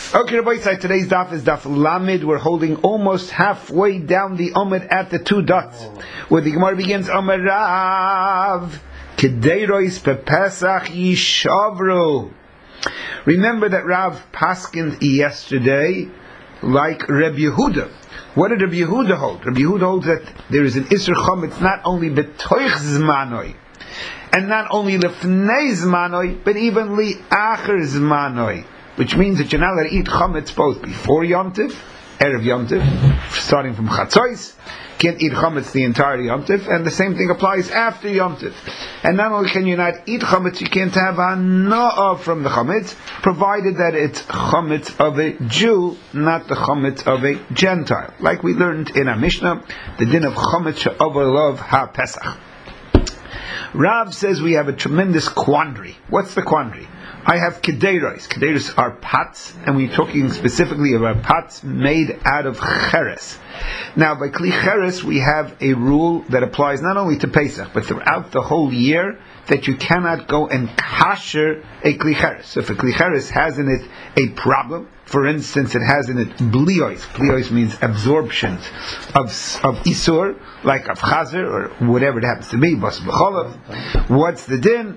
Okay, Rabbi Yitzhak, today's daf is daf Lamed. We're holding almost halfway down the Omid at the two dots, where the Gemara begins, Omer Rav, Kedeirois Pepesach Yishavru. Remember that Rav paskined yesterday like Reb Yehuda. What did Reb Yehuda hold? Reb Yehuda holds that there is an Isser Chometz not only betoich zmanoi, and not only lefnei zmanoi, but even li'acher zmanoi, which means that you're not allowed to eat Chometz both before Yom Tov, Erev Yom Tov, starting from Chatzos, can't eat Chometz the entire Yom Tov, and the same thing applies after Yom Tov. And not only can you not eat Chometz, you can't have Hana'ah from the Chometz, provided that it's Chometz of a Jew, not the Chometz of a Gentile. Like we learned in our Mishnah, the din of Chometz she'over ha-Pesach. Rav says we have a tremendous quandary. What's the quandary? I have kedeiros. Kedeiros are pots, and we're talking specifically about pots made out of cheres. Now, by kli cheres, we have a rule that applies not only to Pesach, but throughout the whole year, that you cannot go and kasher a kli cheres. So if a kli cheres has in it a problem, for instance, it has in it bliois. Bliois means absorptions of isur, like of chazer, or whatever it happens to be, bas b'cholav. What's the din?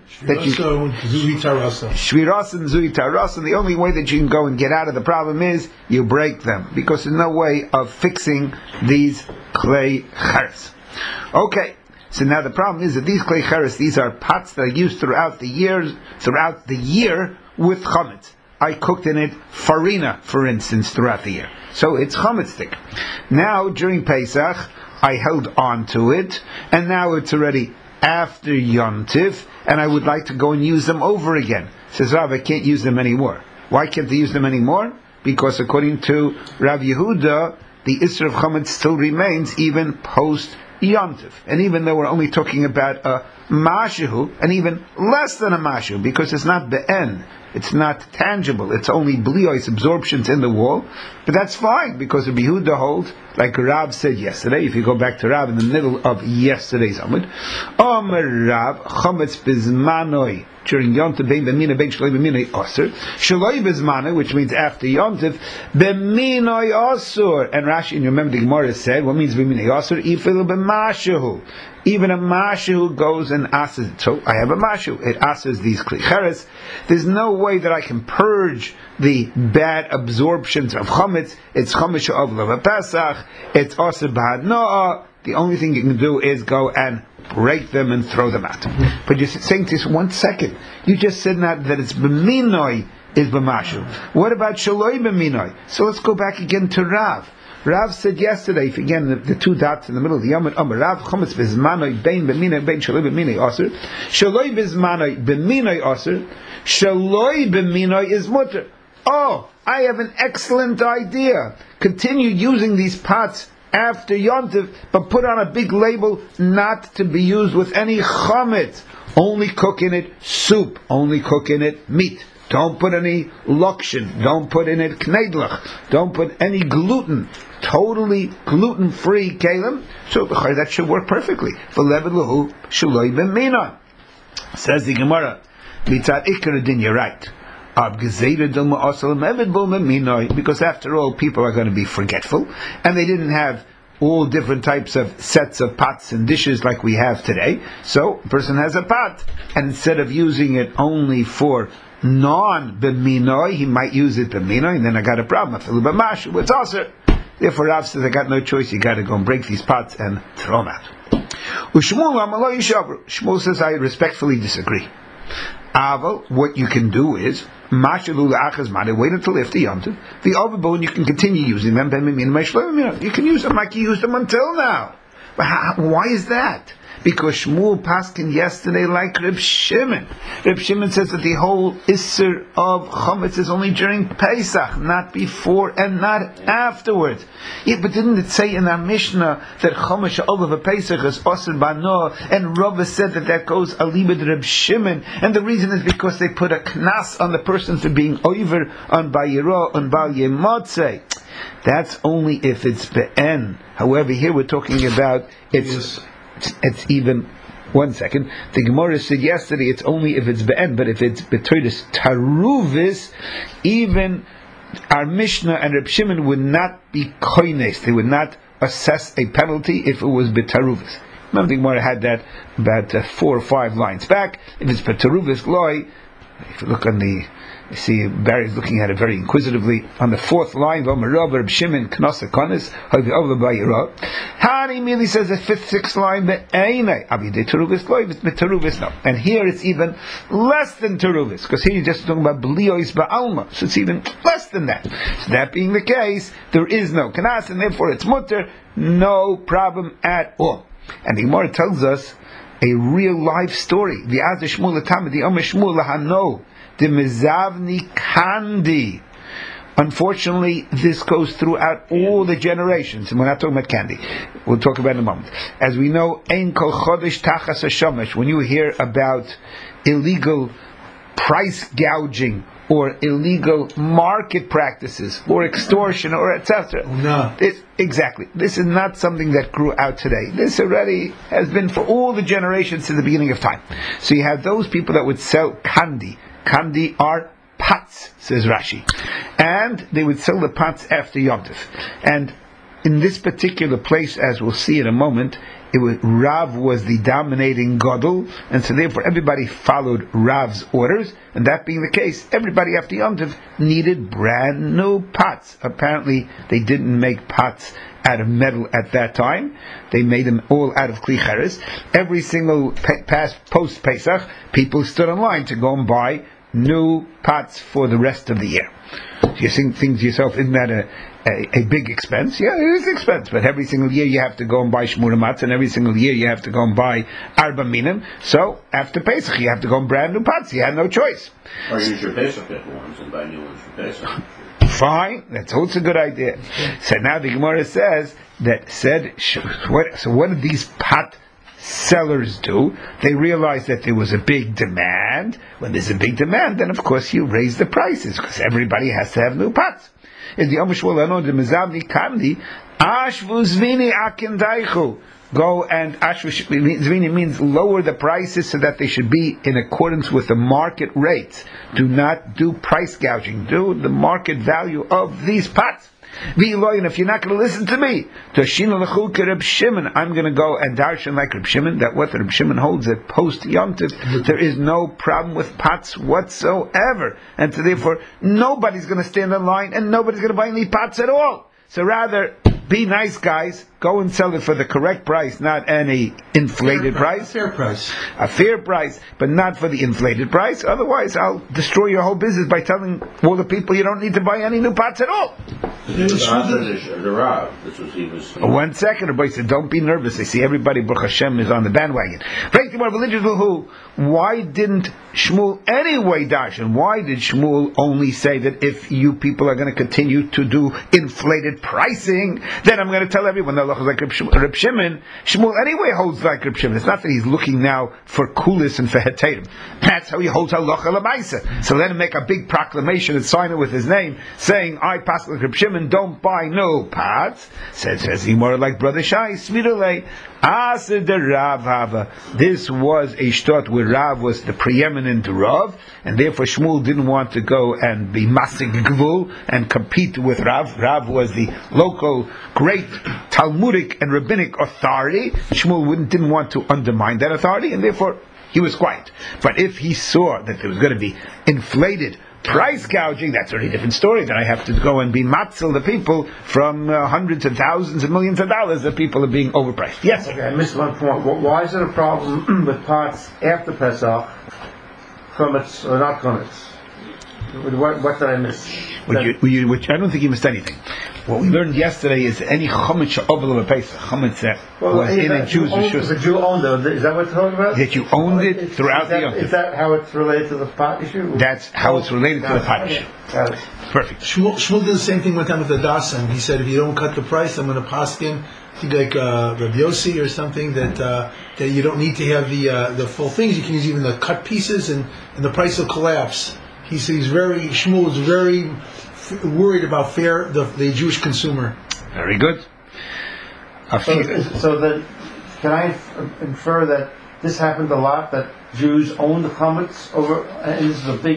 Shviras and zui taras, and the only way that you can go and get out of the problem is you break them, because there's no way of fixing these clay cheres. Okay. So now the problem is that these clay cheres, these are pots that are used throughout the year with chametz. I cooked in it farina, for instance, throughout the year. So it's chametzdik. Now, during Pesach, I held on to it, and now it's already after Yom Tiv, and I would like to go and use them over again. Says Rav, I can't use them anymore. Why can't I use them anymore? Because according to Rav Yehuda, the Isser of chametz still remains even post Yom Tiv. And even though we're only talking about a mashu, and even less than a mashu, because it's not be'en, it's not tangible, it's only bliois, absorptions in the wall, but that's fine, because Rabbi Yehuda holds, like Rav said yesterday, if you go back to Rav in the middle of yesterday's Amud, Omer Rav, Chometz Bizmanoi, during Yom Tov, bein b'minoi, bein shaloi b'minoi osur, shaloi b'zmanoi, which means after Yom Tov, b'minoi osur, and Rashi, and you remember the Gemara said, what means b'minoi osur? Ifil b'mashahu. Even a mashu goes and asses it. So I have a mashu, it asses these kli cheres. There's no way that I can purge the bad absorptions of chametz. It's chametz she'over Pesach, it's aser b'hana'ah. The only thing you can do is go and break them and throw them out. But you're saying this 1 second. You just said that it's b'minoi is b'mashu. What about shaloi b'minoi? So let's go back again to Rav. Rav said yesterday, if again the two dots in the middle of the Yom Omer Rav Chometz Bizmanoi bein b'minoi bein shaloi b'minoi aser, shaloi b'zmanoi b'minoi aser, shaloi b'minoi is mutter. Oh, I have an excellent idea. Continue using these pots after Yom Tov, but put on a big label not to be used with any chametz. Only cook in it soup. Only cook in it meat. Don't put any lokshin. Don't put in it knedlach. Don't put any gluten. Totally gluten-free kalim. So that should work perfectly. Says the Gemara, mitzad ikar din, you're right. Because after all, people are going to be forgetful, and they didn't have all different types of sets of pots and dishes like we have today. So a person has a pot, and instead of using it only for non-b'minoi, he might use it b'minoi, and then I got a problem. I feel b'mashu, it's also. Therefore Rav says, I got no choice, you got to go and break these pots and throw them out. Shmuel says, I respectfully disagree. Aval, what you can do is, wait until after Yom Tov. The overbone, you can continue using them. You can use them like you used them until now. But why is that? Because Shmuel paskin yesterday like Reb Shimon. Reb Shimon says that the whole Isser of Chometz is only during Pesach, not before and not afterwards. Yeah, but didn't it say in our Mishnah that Chometz over Pesach is Osir Bano, and Rava said that goes alibid Reb Shimon, and the reason is because they put a knas on the person for being over on Bayiro, on Bal Yemotzei. That's only if it's be'en. However, here we're talking about it's even 1 second. The Gemara said yesterday it's only if it's be'en, but if it's betoides taruvis, even our Mishnah and Reb Shimon would not be koines. They would not assess a penalty if it was betaruvis. Remember, the Gemara had that about 4 or 5 lines back. If it's betaruvis loy, if you look on the, you see Barry's looking at it very inquisitively. On the 4th line, Reb Shimon Knosa Konis, Hani merely says the 5th, 6th line, no. And here it's even less than teruvis, because here you're just talking about bliois ba'alma, so it's even less than that. So that being the case, there is no kanas, and therefore it's mutter, no problem at all. And the Gemara tells us a real life story. The Azar Shmuel Latam, the Omer Shmuel Lahano, the Mezavni Kandi. Unfortunately, this goes throughout all the generations, and we're not talking about candy. We'll talk about it in a moment. As we know, Ein Kol Chodesh Tachas HaShomesh, when you hear about illegal price gouging, or illegal market practices, or extortion, or etc. No. Exactly. This is not something that grew out today. This already has been for all the generations since the beginning of time. So you have those people that would sell kandi. Kandi are pots, says Rashi. And they would sell the pots after Yom Tov. And in this particular place, as we'll see in a moment, Rav was the dominating gadol, and so therefore everybody followed Rav's orders, and that being the case, everybody after Yom Tov needed brand new pots. Apparently they didn't make pots out of metal at that time. They made them all out of kli cheres. Every single post Pesach, people stood in line to go and buy new pots for the rest of the year. You think to yourself, isn't that a big expense? Yeah, it is expense, but every single year you have to go and buy shmura matzah, and every single year you have to go and buy arba minim. So after Pesach you have to go and brand new pots. You had no choice. Or use your Pesach ones and buy new ones for Pesach. Fine, that's also a good idea. So now the Gemara says so what did these pot sellers do? They realized that there was a big demand. When there's a big demand, then of course you raise the prices, because everybody has to have new pots. In the Amishwal Anon, the Mezavni Kandi, Ashvu Zvini Akindaichu. Go and Ashvu Zvini means lower the prices so that they should be in accordance with the market rates. Do not do price gouging. Do the market value of these pots. And if you're not going to listen to me, I'm going to go and darshan like Reb Shimon, that what Reb Shimon holds at post Yom Tov, there is no problem with pots whatsoever. And so therefore, nobody's going to stand in line and nobody's going to buy any pots at all. So rather, be nice guys, go and sell it for the correct price, not any inflated price. A fair price, but not for the inflated price. Otherwise, I'll destroy your whole business by telling all the people you don't need to buy any new pots at all. One second, everybody said, don't be nervous. I see everybody, Baruch Hashem, is on the bandwagon. Why didn't Shmuel anyway darshan? Why did Shmuel only say that if you people are going to continue to do inflated pricing, then I'm going to tell everyone that like Reb Shimon? Shmuel anyway holds like Reb Shimon. It's not that he's looking now for kulis and for heterim. That's how he holds halacha l'maisa. So let him make a big proclamation and sign it with his name, saying, I pass like Reb Shimon, don't buy no pots. Says he more like Brother Shai, Svirulei. This was a shtot where Rav was the preeminent Rav, and therefore Shmuel didn't want to go and be masig gvul and compete with Rav. Rav was the local great Talmudic and rabbinic authority. Shmuel didn't want to undermine that authority, and therefore he was quiet. But if he saw that there was going to be inflated price gouging, that's a very different story. Then I have to go and be matzel the people from hundreds of thousands and millions of dollars that people are being overpriced. Yes? Okay, I missed one point. Why is it a problem with pots after Pesach, chametz or not chametz? What did I miss? Which I don't think you missed anything. What we learned yesterday is any chametz ovel of a Pesach, chametz that was in a Jew's reshus. The Jew owned it. Is that what you're talking about? That you owned it throughout the Yom Tov. Is that how it's related to the pot issue? That's how it's related to the pot issue. Perfect. Shmuel did the same thing one time with the dasan. He said, if you don't cut the price, I'm going to paskin. I think like Rabbi Yossi or something, that you don't need to have the full things. You can use even the cut pieces, and the price will collapse. Shmuel is very worried about the Jewish consumer. Very good. So then, can I infer that this happened a lot, that Jews owned the chametz over, and this is a big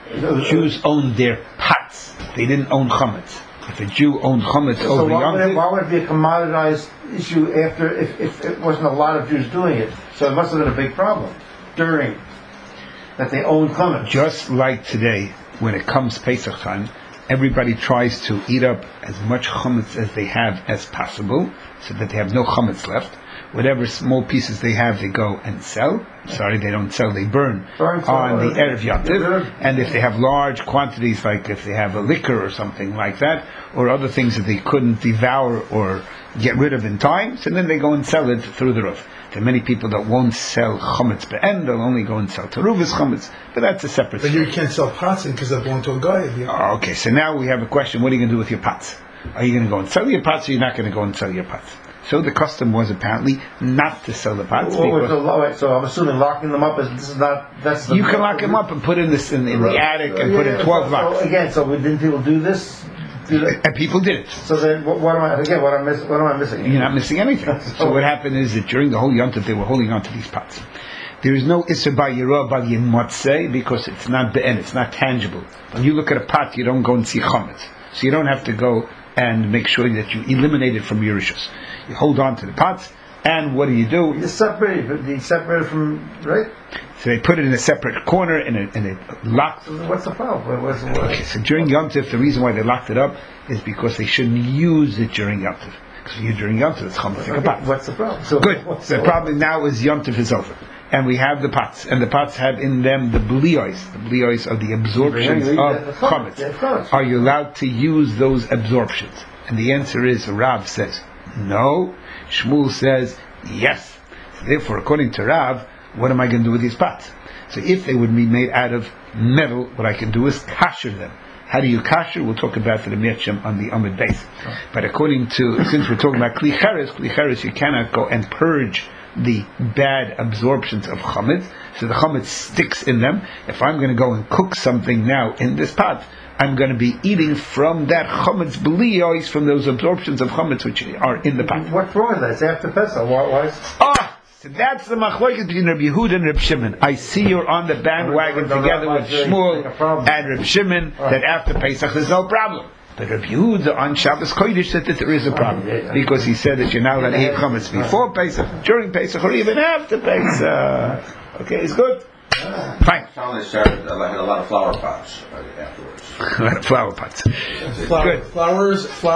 Jews owned their pots. They didn't own chametz. If a Jew owned chametz over Yom Tov, why would it be a commoditized issue after if it wasn't a lot of Jews doing it? So it must have been a big problem during that they owned chametz. just like today, when it comes Pesach time, everybody tries to eat up as much chametz as they have as possible, so that they have no chametz left. Whatever small pieces they have, they go and sell. Sorry, they don't sell, they burn on the Erev Yom Tov. And if they have large quantities, like if they have a liquor or something like that, or other things that they couldn't devour or get rid of in time, so then they go and sell it through the roof. There are many people that won't sell chametz be'en, they'll only go and sell teruvas chametz, but that's a separate But story. you can't sell pots because they belong to a guy. Okay, so now we have a question, what are you going to do with your pots? Are you going to go and sell your pots, or you're not going to go and sell your pots? So the custom was apparently not to sell the pots. So I'm assuming locking them up that's the... You can lock them up and put in the attic and put in 12 locks. So didn't people do this? And people did it. So then, what am I missing? You're not missing anything. So what happened is that during the whole Yom Tov, they were holding on to these pots. There is no Isser B'Yirah B'al Yimotzei because it's not be'en, it's not tangible. When you look at a pot, you don't go and see chametz. So you don't have to go and make sure that you eliminate it from your rishus. You hold on to the pots, and what do? You separate it from, right? So they put it in a separate corner, and it locked. What's the problem? Okay, so during Yom Tov, the reason why they locked it up is because they shouldn't use it during Yom Tov. Because during Yom Tov, it's chametz in a pot. What's the problem? Good. The problem now is Yom Tov is over. And we have the pots, and the pots have in them the bliyos. The bliyos are the absorptions of chametz. Are you allowed to use those absorptions? And the answer is, Rav says, no. Shmuel says, yes. Therefore, according to Rav, what am I going to do with these pots? So if they would be made out of metal, what I can do is kasher them. How do you kasher? We'll talk about the Mitzvah on the Amud base. But according to, since we're talking about kli cheres, you cannot go and purge the bad absorptions of chametz, so the chametz sticks in them. If I'm going to go and cook something now in this pot, I'm going to be eating from that chametz bliyos, from those absorptions of chametz which are in the pot. What's wrong with that? It's after Pesach. Why is... So that's the machlokes between Rabbi Yehuda and Reb Shimon. I see you're on the bandwagon together with Shmuel and Reb Shimon that after Pesach there's no problem. But Rabbi Yehuda on Shabbos Kodesh said that there is a problem because he said that you're not allowed to eat chametz before Pesach, during Pesach, or even after Pesach. Okay, it's good. Fine. They started a lot of flower pots afterwards. A lot of flower pots. Good. Flower.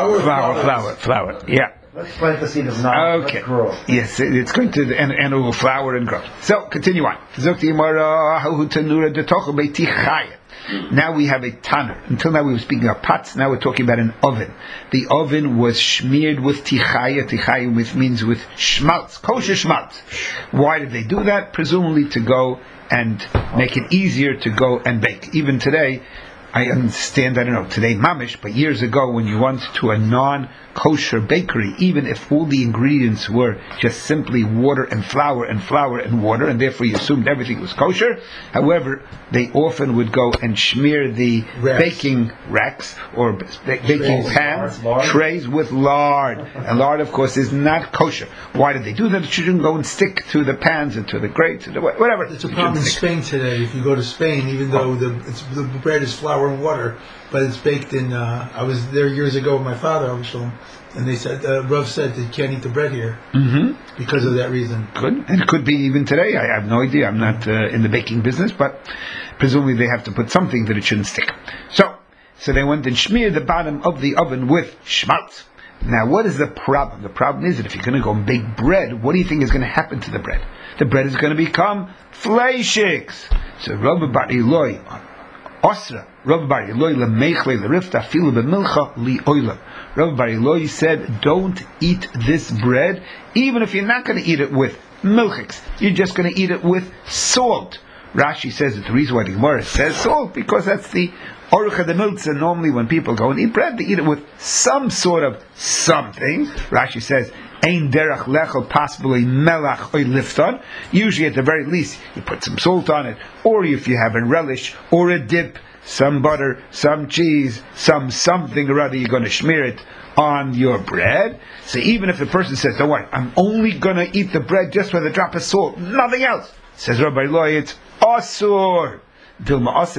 Yeah. Let's plant the seed of knowledge. Okay. Let's grow. Yes, it's going to, and it will flower and grow. So, continue on. Now we have a tanner. Until now we were speaking of pots, now we're talking about an oven. The oven was smeared with tichaya. Tichaya means with schmaltz, kosher schmaltz. Why did they do that? Presumably to go and make it easier to go and bake. Even today, I understand, I don't know, today mamish, but years ago when you went to a non-kosher bakery, even if all the ingredients were just simply water and flour and water, and therefore you assumed everything was kosher, however, they often would go and smear the baking racks or baking pans, trays with lard. And lard, of course, is not kosher. Why did they do that? It shouldn't go and stick to the pans and to the grates, and whatever. It's a problem in Spain today. If you go to Spain, even though the bread is flour and water, but it's baked in. I was there years ago with my father, and they said Rav said that you can't eat the bread here because of that reason. Good, and it could be even today. I have no idea. I'm not in the baking business, but presumably they have to put something that it shouldn't stick. So they went and smeared the bottom of the oven with schmaltz. Now, what is the problem? The problem is that if you're going to go and bake bread, what do you think is going to happen to the bread? The bread is going to become fleishiks. So Rabbi Bar Eloi, Osra, Rabbi Bar Eloi lemechle lerifta filu b'milcha li'olam. Rabbi Bar Eloi said, don't eat this bread, even if you're not going to eat it with milchiks. You're just going to eat it with salt. Rashi says that the reason why the Gemara says salt, because that's the Oruch the Miltza. Normally when people go and eat bread, they eat it with some sort of something. Rashi says, Ein derech lechel possibly melach oy lifton. Usually at the very least, you put some salt on it, or if you have a relish, or a dip, some butter, some cheese, some something or other, you're going to smear it on your bread. So even if the person says, don't worry, I'm only going to eat the bread just with a drop of salt, nothing else, says Rabbi Eloi, it's asur. because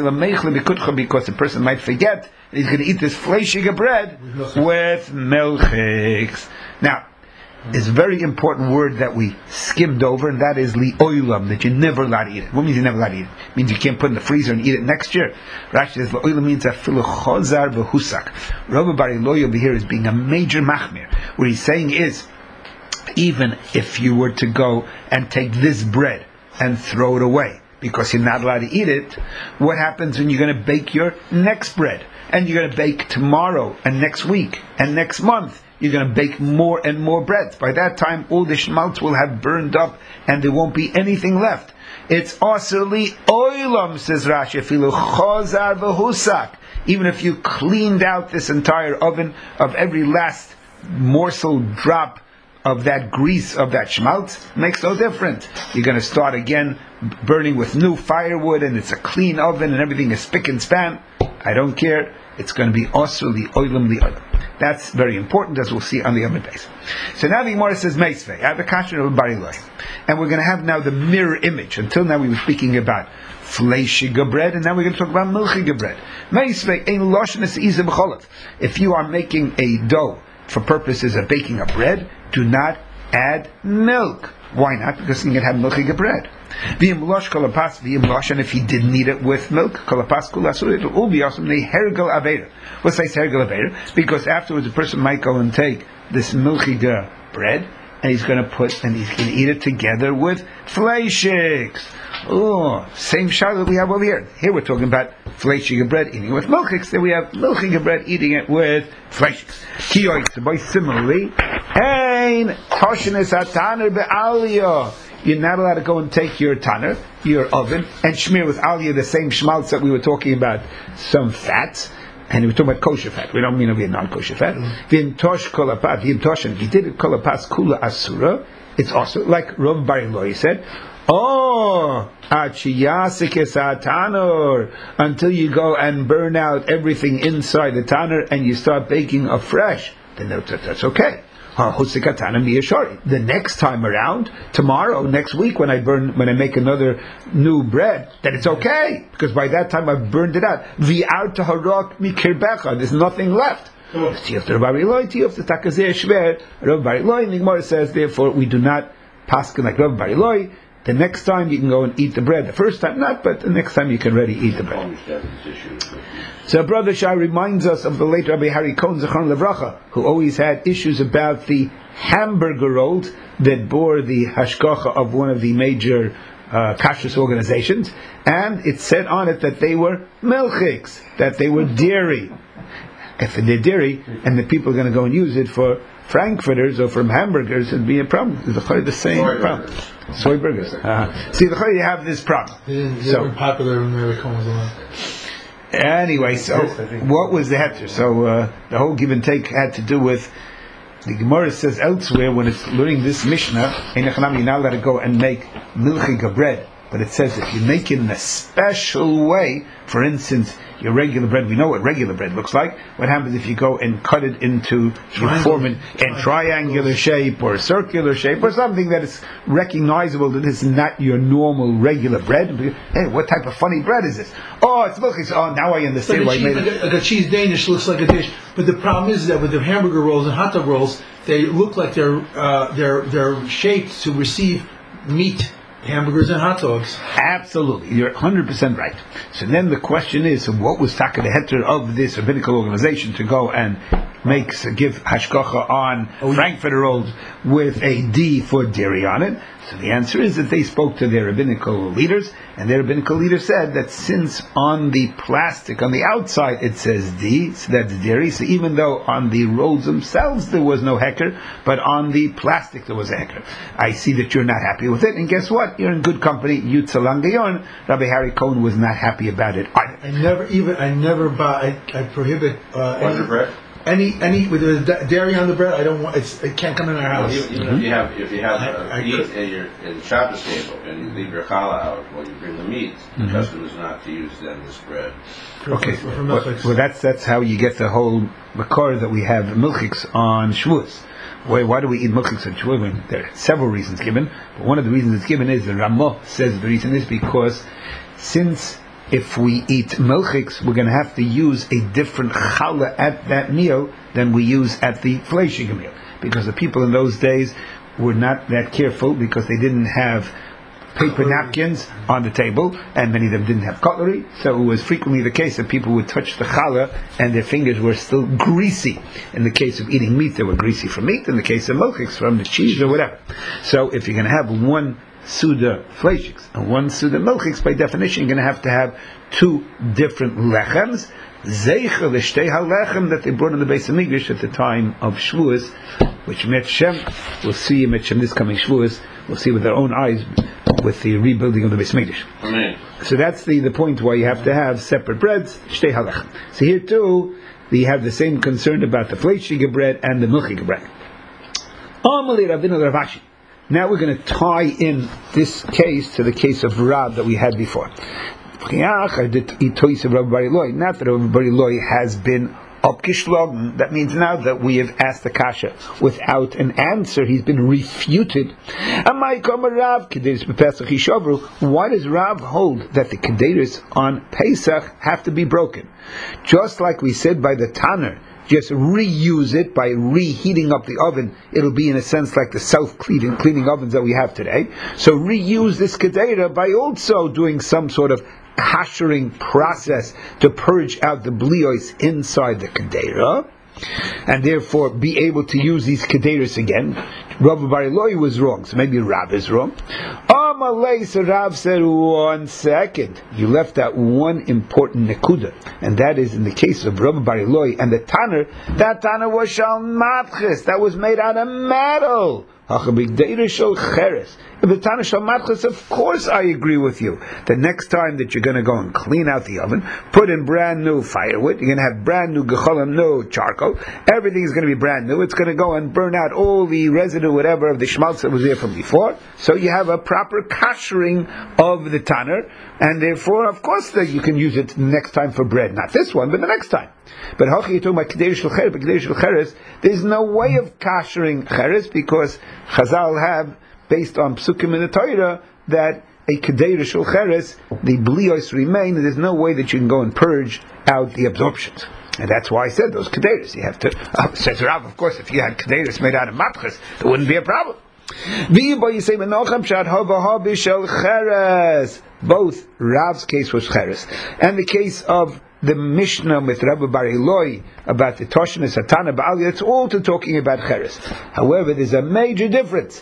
the person might forget that he's going to eat this fleishige bread with milchiks. Now, it's a very important word that we skimmed over, and that is li'olam, that you're never allowed to eat it. What means you're never allowed to eat it? It means you can't put it in the freezer and eat it next year. Rashi says li'olam means afilu chozar v'husak. Rabbi Bar Eloi over here is being a major machmir. What he's saying is, even if you were to go and take this bread and throw it away, because you're not allowed to eat it, what happens when you're going to bake your next bread? And you're going to bake tomorrow, and next week, and next month. You're going to bake more and more breads. By that time, all the schmaltz will have burned up, and there won't be anything left. It's asli oilam, says Rashi, afilu chozar v'husak. Even if you cleaned out this entire oven of every last morsel drop of that grease, of that schmaltz, makes no difference. You're going to start again burning with new firewood, and it's a clean oven, and everything is spick and span. I don't care. It's going to be asli oilam li'olam. That's very important, as we'll see on the other days. So now the Gemara says Meisvei. I have a kasher of Bar Eloi, and we're going to have now the mirror image. Until now we were speaking about fleishige bread, and now we're going to talk about milchige bread. Meisvei ein loshen es ize b'cholat. If you are making a dough for purposes of baking a bread, do not add milk. Why not? Because you can have milchige bread. V'im losh kolapas v'im losh, and if he didn't eat it with milk, kolapas kulasur, it will all be awesome. They hergel aveira. What's like hergel aveira? Because afterwards a person might go and take this milchige bread, and he's going to eat it together with fleishiks. Oh, same shah that we have over here. Here we're talking about fleishige bread eating it with milchiks. Then we have milchige bread eating it with fleishiks. Kiyoy, similarly, ein toshenes ataner be'aliyah. You're not allowed to go and take your tanner, your oven, and smear with aliyah the same schmaltz that we were talking about, some fats. And we're talking about kosher fat. We don't mean over here non-kosher fat. V'im tosh kolapat, v'im tosh, and if you did it kolapas kula asura, it's also like Rav Bar Eloi said, until you go and burn out everything inside the tanner and you start baking afresh, then that's okay. The next time around, tomorrow, next week, when I make another new bread, then it's okay, because by that time I've burned it out. There's nothing left. Rav Bar Eloi, the Gemara says, therefore we do not paskin like Rav Bar Eloi. The next time you can go and eat the bread. The first time not, but the next time you can already eat the bread. So Brother Shai reminds us of the late Rabbi Harry Cohen Zechron Levracha, who always had issues about the hamburger rolls that bore the hashgacha of one of the major kashrus organizations, and it said on it that they were milchiks, that they were dairy. If they're dairy, and the people are going to go and use it for frankfurters or from hamburgers, it'd be a problem. It's the same problem. Soy burgers. See, you have this problem. They were popular when they were coming along. Anyway, so what was the heter? So the whole give and take had to do with, the Gemara says elsewhere when it's learning this Mishnah, you're not allowed to go and make milchige bread. But it says if you make it in a special way, for instance, your regular bread, we know what regular bread looks like. What happens if you go and cut it into, you form it in triangular shape or circular shape or something that is recognizable that this is not your normal regular bread? Hey, what type of funny bread is this? Oh, it's milky. Oh, now I understand why you made it. Like a cheese Danish looks like a dish, but the problem is that with the hamburger rolls and hot dog rolls, they look like they're shaped to receive meat. Hamburgers and hot dogs. Absolutely, you're 100% right. So then the question is, so what was taka the heter of this rabbinical organization to go and give hashgacha on frankfurter rolls with a D for dairy on it? So the answer is that they spoke to their rabbinical leaders, and their rabbinical leader said that since on the plastic, on the outside, it says D, so that's dairy, so even though on the rolls themselves there was no heker, but on the plastic there was a heker. I see that you're not happy with it, and guess what? You're in good company. Yutzalangayon, Rabbi Harry Cohen was not happy about it either. I prohibit any any with the dairy on the bread. I don't want it can't come in our house. If you have meat in the Shabbos table and you leave your challah out while you bring the meat, the custom is not to use then this bread. Okay, well that's how you get the whole makor that we have milchiks on Shavuos. Why do we eat milchiks on Shavuos? There are several reasons given, but one of the reasons it's given is the Ramah says the reason is because since if we eat milchiks, we're going to have to use a different challah at that meal than we use at the fleishig meal, because the people in those days were not that careful, because they didn't have paper napkins on the table, and many of them didn't have cutlery, so it was frequently the case that people would touch the challah and their fingers were still greasy. In the case of eating meat, they were greasy from meat. In the case of milchiks, from the cheese or whatever. So if you're going to have one Suda fleishiks and one Suda milchiks, by definition you're going to have two different lechems, zeicher l'shtei halechem, that they brought in the Beis Hamikdash at the time of Shavuos, which Met Shem, we'll see Met Shem this coming Shavuos, we'll see with our own eyes with the rebuilding of the Beis Hamikdash. Amen. So that's the point why you have to have separate breads, shtei halechem. So here too, you have the same concern about the fleishiga bread and the milchiga bread. Amalei Ravina Ravashi. Now we're going to tie in this case to the case of Rav that we had before. Not that Rabbi Bar Ilai has been upgeschlagen. That means now that we have asked the kasha without an answer, he's been refuted. Why does Rav hold that the kederis on Pesach have to be broken? Just like we said by the Tanner, just reuse it by reheating up the oven. It'll be in a sense like the self-cleaning ovens that we have today. So reuse this kedera by also doing some sort of kashering process to purge out the bliois inside the kedera, and therefore be able to use these kederis again. Rabbi Bar Ilai was wrong, so maybe Rav is wrong. So Rav said, 1 second, you left out one important nekuda, and that is in the case of Rabbi Bar Ilai and the Tanner, that Tanner was shal matches, that was made out of metal. If the Tanner shal matches, of course I agree with you. The next time that you're going to go and clean out the oven, put in brand new firewood, you're going to have brand new gecholim, no charcoal, everything is going to be brand new, it's going to go and burn out all the residue, whatever, of the schmaltz that was there from before. So you have a proper kashering of the Tanner, and therefore, of course, that you can use it next time for bread. Not this one, but the next time. But how you're talking about Kedei Shel Cheres, there's no way of kashering Cheres, because Chazal have, based on Psukim in the Torah, that a Kedei Shel Cheres, the bliois remain, and there's no way that you can go and purge out the absorptions. And that's why I said those Kedeiros. You have to, says Rav, of course, if you had Kedeiros made out of matches, there wouldn't be a problem. Both Rav's case was Cheres, and the case of the Mishnah with Rabbi Bar Ilai about the Toshin and Satana Ba'al, it's all to talking about Cheres. However, there's a major difference.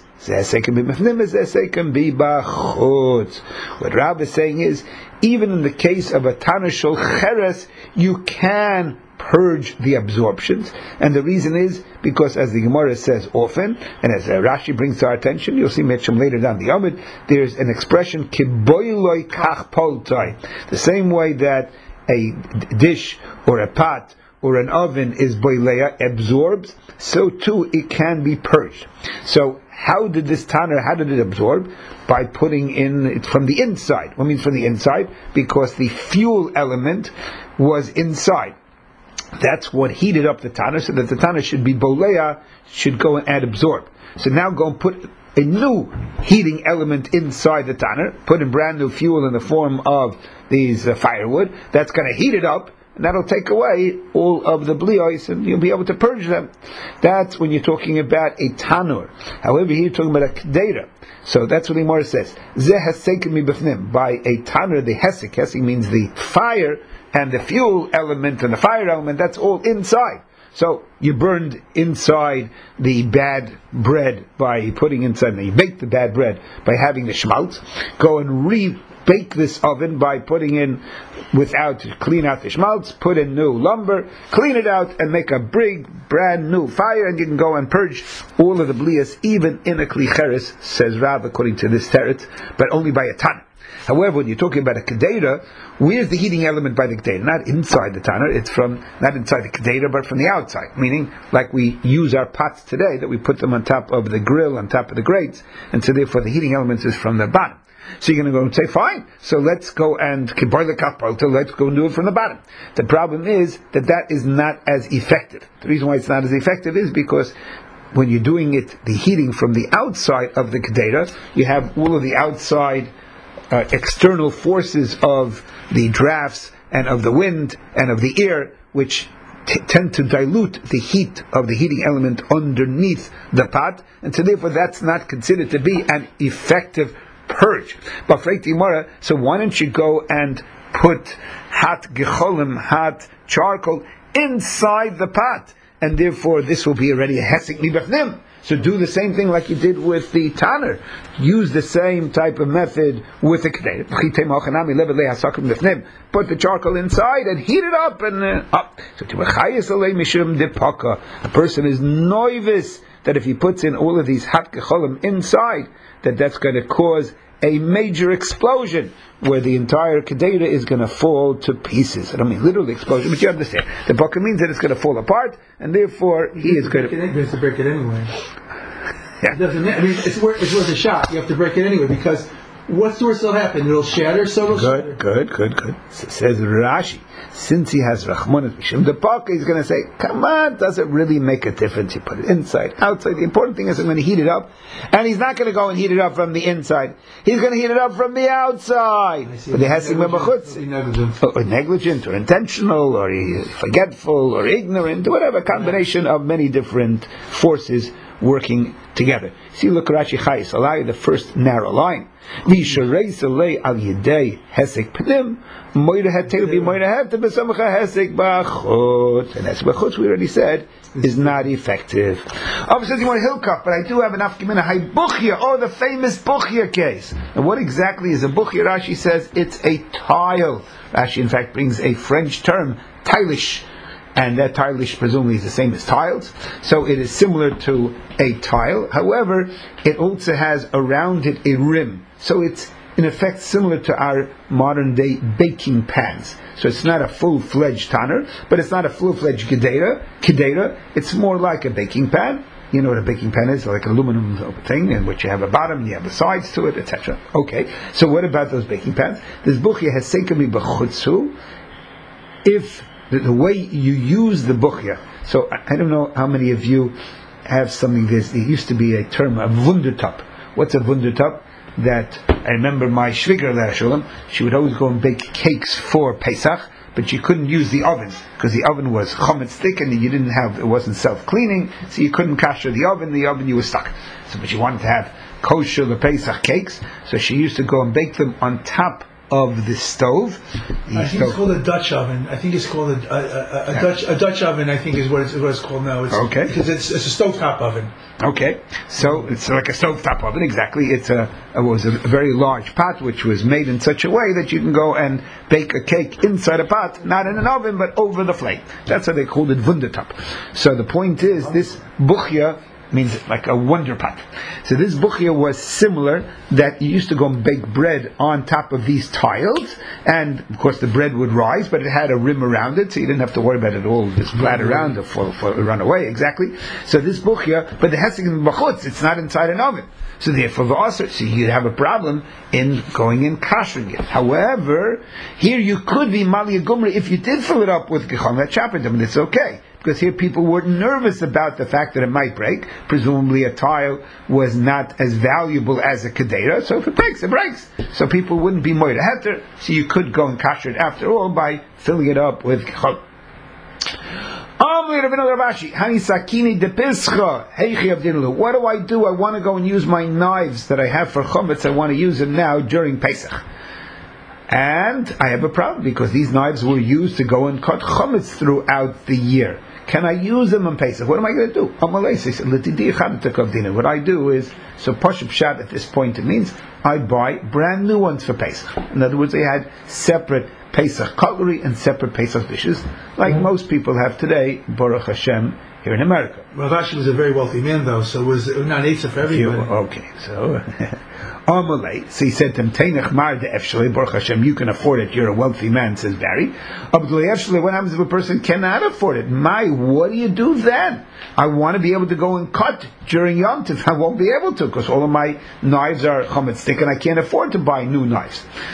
What Rav is saying is, even in the case of a Tana Shel Cheres, you can purge the absorptions, and the reason is because, as the Gemara says often, and as Rashi brings to our attention, you'll see Metchem later down the Amid, there's an expression kiboiloi kach poltai, the same way that a dish or a pot or an oven is boileya, absorbs, so too it can be purged. So how did this Tanner, how did it absorb? By putting in it from the inside. What means from the inside? Because the fuel element was inside. That's what heated up the Tanner, so that the Tanner should be boleya, should go and absorb. So now go and put a new heating element inside the Tanner, put in brand new fuel in the form of these firewood, that's going to heat it up, and that'll take away all of the bliois, and you'll be able to purge them. That's when you're talking about a tanur. However, here you're talking about a kedera. So that's what the Gemara says. Zeh hasekim mibafnim. By a tanur, the hesek means the fire, and the fuel element and the fire element, that's all inside. So you burned inside the bad bread by putting inside, and you baked the bad bread by having the schmaltz. Go and bake this oven by putting in, clean out the schmaltz, put in new lumber, clean it out, and make a big, brand new fire, and you can go and purge all of the blias, even in a kli cheres, says Rav, according to this teret, but only by a tan. However, when you're talking about a kedera, where's the heating element by the kedera? Not inside the tanner, it's not inside the kedera, but from the outside. Meaning, like we use our pots today, that we put them on top of the grill, on top of the grates, and so therefore the heating element is from the bottom. So you're going to go and say, fine, so let's go and boil the kapalta, let's go and do it from the bottom. The problem is that is not as effective. The reason why it's not as effective is because when you're doing it, the heating from the outside of the kedera, you have all of the outside external forces of the drafts and of the wind and of the air, which tend to dilute the heat of the heating element underneath the pot, and so therefore that's not considered to be an effective purge. But so why don't you go and put hot gecholim, hot charcoal, inside the pot, and therefore this will be already a hesek mibachnim. So do the same thing like you did with the tanner. Use the same type of method with the kedera. Put the charcoal inside and heat it up and up. So a person is novice that if he puts in all of these hot gecholim inside, that's going to cause a major explosion where the entire kedera is going to fall to pieces. I don't mean literally explosion, but you understand. The baka means that it's going to fall apart, and therefore he is going to... He has to break it anyway. Yeah. It doesn't matter. I mean, it's worth a shot. You have to break it anyway, because what's the worst that'll happen? It'll shatter, so it'll shatter. Good. Says Rashi, since he has Rachmanas Mishum, the Paka is going to say, come on, does it really make a difference? You put it inside, outside. The important thing is I'm going to heat it up, and he's not going to go and heat it up from the inside. He's going to heat it up from the outside. But the Hesing Mebachutz, or negligent, or intentional, or forgetful, or ignorant, whatever, combination of many different forces working together. See, look, Rashi Chayis Alai, the first narrow line. Vishareis alei al yedei hesek pnim, moira hetel be moira hetel besamcha hesek bachut. And hesek bachut, we already said, is not effective. Obviously, you want a hill cup, but I do have an afkimina hay buchya, the famous buchya case. And what exactly is a buchya? Rashi says it's a tile. Rashi, in fact, brings a French term, tilish. And that tilish presumably is the same as tiles. So it is similar to a tile. However, it also has around it a rim. So it's in effect similar to our modern day baking pans. So it's not a full-fledged tanner, but it's not a full-fledged kedera. It's more like a baking pan. You know what a baking pan is, like an aluminum thing in which you have a bottom, you have the sides to it, etc. Okay, so what about those baking pans? This buchya has sekami b'chutzu. If the way you use the buchya, so I don't know how many of you have something. There used to be a term, a wundertop. What's a wundertop? That I remember my shviger Shulam, she would always go and bake cakes for Pesach, but you couldn't use the oven because the oven was chometz thick and it wasn't self-cleaning, so you couldn't kasher the oven you were stuck. So, but you wanted to have kosher the Pesach cakes, so she used to go and bake them on top of the stove. I think it's called a Dutch oven. I think it's called a Dutch oven. I think is what it's called now. Okay, because it's a stovetop oven. Okay, so it's like a stovetop oven. Exactly, it was a very large pot which was made in such a way that you can go and bake a cake inside a pot, not in an oven but over the flame. That's how they called it wundertop. So the point is, this buchya means like a wonder pot. So this buchya was similar, that you used to go and bake bread on top of these tiles, and of course the bread would rise, but it had a rim around it, so you didn't have to worry about it all just flat around or run away. Exactly. So this buchya, but the hesek in bachutz, it's not inside an oven. So therefore, so you'd have a problem in going and kashering it. However, here you could be mali gumri if you did fill it up with gechon, that chapedim, and it's okay. Because here people were nervous about the fact that it might break. Presumably a tile was not as valuable as a kedera, so if it breaks, it breaks. So people wouldn't be moira heter, so you could go and kasher it after all by filling it up with gechon. What do I do? I want to go and use my knives that I have for chametz. I want to use them now during Pesach. And I have a problem because these knives were used to go and cut chametz throughout the year. Can I use them on Pesach? What am I going to do? What I do is, so Pashup Pshat at this point, it means I buy brand new ones for Pesach. In other words, they had separate Pesach cutlery and separate Pesach dishes, like most people have today, Baruch Hashem, here in America. Rav Ashi was a very wealthy man, though, so it was not eitzah for everybody. Okay, so Amalei, so he said to him, Teinech mar de efshalei, Baruch Hashem, you can afford it, you're a wealthy man, says Barry. Abdulai efshalei, what happens if a person cannot afford it? What do you do then? I want to be able to go and cut during Yom Tov. I won't be able to, because all of my knives are chametz stick, and I can't afford to buy new knives.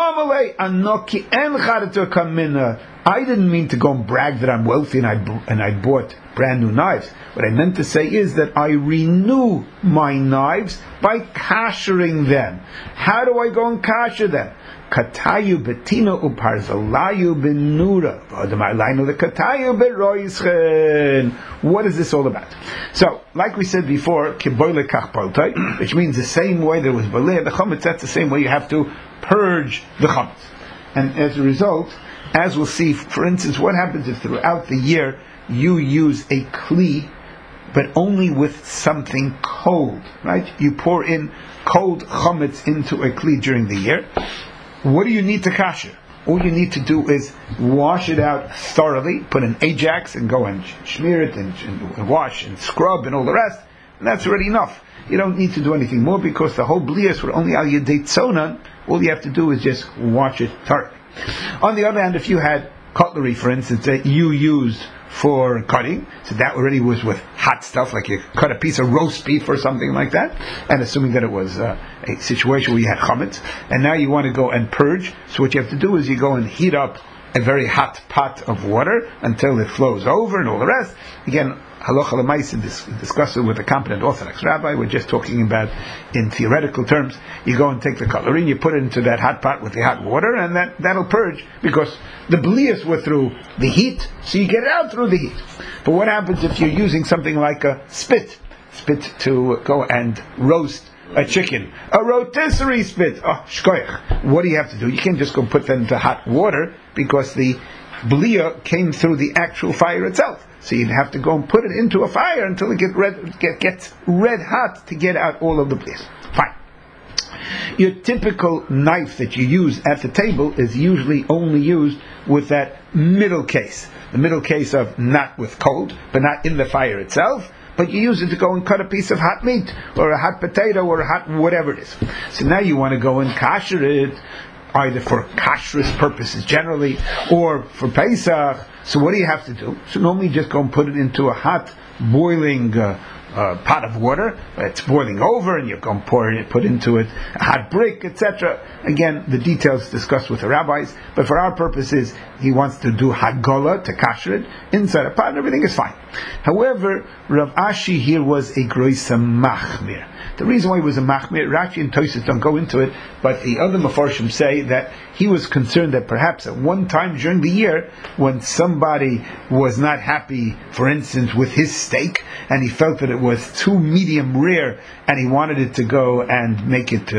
Amalei anoki en charatu kamina. I didn't mean to go and brag that I'm wealthy and I bought brand new knives. What I meant to say is that I renew my knives by kashering them. How do I go and kasher them? Katayu betina uparzalayu benura. The katayu beroischen. What is this all about? So, like we said before, kiboile kach, which means the same way there was balei the chametz. That's the same way you have to purge the chametz. And as a result, as we'll see, for instance, what happens if throughout the year you use a kli, but only with something cold, right? You pour in cold chametz into a kli during the year. What do you need to kasher? All you need to do is wash it out thoroughly, put in Ajax and go and smear it and wash and scrub and all the rest, and that's already enough. You don't need to do anything more because the whole blias were only al yedei tzonan. All you have to do is just wash it thoroughly. On the other hand, if you had cutlery, for instance, that you used for cutting, so that already was with hot stuff, like you cut a piece of roast beef or something like that, and assuming that it was a situation where you had chametz, and now you want to go and purge, so what you have to do is you go and heat up a very hot pot of water until it flows over and all the rest. Again, halacha l'maisa discuss it with a competent Orthodox rabbi. We're just talking about in theoretical terms. You go and take the cutlery and you put it into that hot pot with the hot water, and that'll purge because the blias were through the heat, so you get it out through the heat. But what happens if you're using something like a spit to go and roast a chicken, a rotisserie spit? Oh, shkoyach. What do you have to do? You can't just go put that into hot water because the blia came through the actual fire itself. So you'd have to go and put it into a fire until it gets red hot to get out all of the blias. Fine. Your typical knife that you use at the table is usually only used with that middle case. The middle case of not with cold, but not in the fire itself, but you use it to go and cut a piece of hot meat, or a hot potato, or a hot whatever it is. So now you want to go and kasher it, either for kashrus purposes generally, or for Pesach. So what do you have to do? So normally you just go and put it into a hot, boiling pot of water. It's boiling over, and you go and put into it a hot brick, etc. Again, the details discussed with the rabbis, but for our purposes, he wants to do hagola, to kasher it, inside a pot, and everything is fine. However, Rav Ashi here was a groisa machmir. The reason why he was a machmir, Rashi and Tosfos don't go into it, but the other Mefarshim say that he was concerned that perhaps at one time during the year, when somebody was not happy, for instance, with his steak, and he felt that it was too medium rare, and he wanted it to go and make it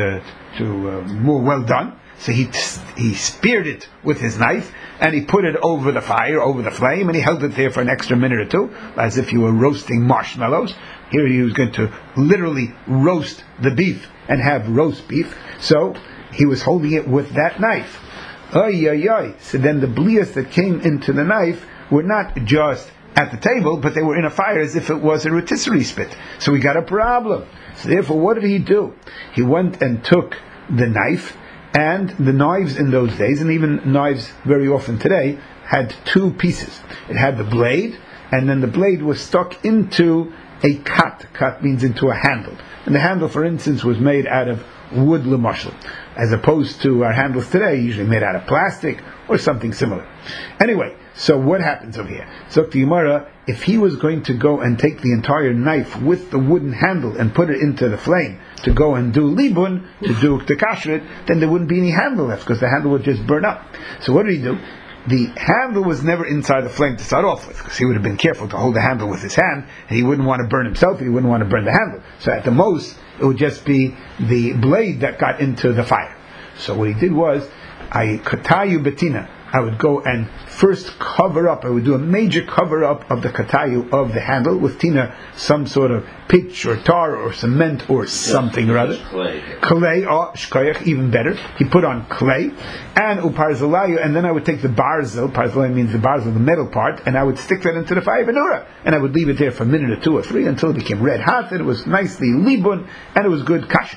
more well done, so he speared it with his knife, and he put it over the fire, over the flame, and he held it there for an extra minute or two, as if you were roasting marshmallows. Here he was going to literally roast the beef and have roast beef. So he was holding it with that knife. Oy, oy, oy. So then the blias that came into the knife were not just at the table, but they were in a fire as if it was a rotisserie spit. So we got a problem. So therefore, what did he do? He went and took the knife, and the knives in those days, and even knives very often today, had two pieces. It had the blade, and then the blade was stuck into a cut. Cut means into a handle. And the handle, for instance, was made out of wood lemashal, as opposed to our handles today, usually made out of plastic or something similar. Anyway, so what happens over here? So the Gemara, if he was going to go and take the entire knife with the wooden handle and put it into the flame to go and do libun, to kasher it, then there wouldn't be any handle left because the handle would just burn up. So what did he do? The handle was never inside the flame to start off with, because he would have been careful to hold the handle with his hand, and he wouldn't want to burn himself, and he wouldn't want to burn the handle. So at the most, it would just be the blade that got into the fire. So what he did was, I katayu betina. I would go and first cover up. I would do a major cover up of the katayu of the handle with tina, some sort of pitch or tar or cement or something or other. Clay, or shkoyach, even better. He put on clay and uparzalayu, and then I would take the barzel. Parzalayu means the barzel, the metal part, and I would stick that into the fire benura, and I would leave it there for a minute or two or three until it became red hot, and it was nicely libun, and it was good kasher.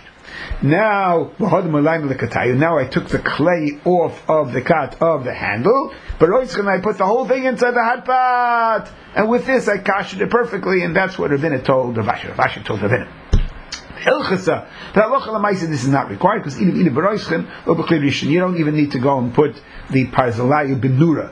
Now I took the clay off of the cut of the handle, but I put the whole thing inside the hot pot, and with this I kashed it perfectly, and that's what Ravina told Rav Ashi. Rav Ashi told Ravina. hilchasa. The halacha l'maisa, this is not required because you don't even need to go and put the parzalayu benura.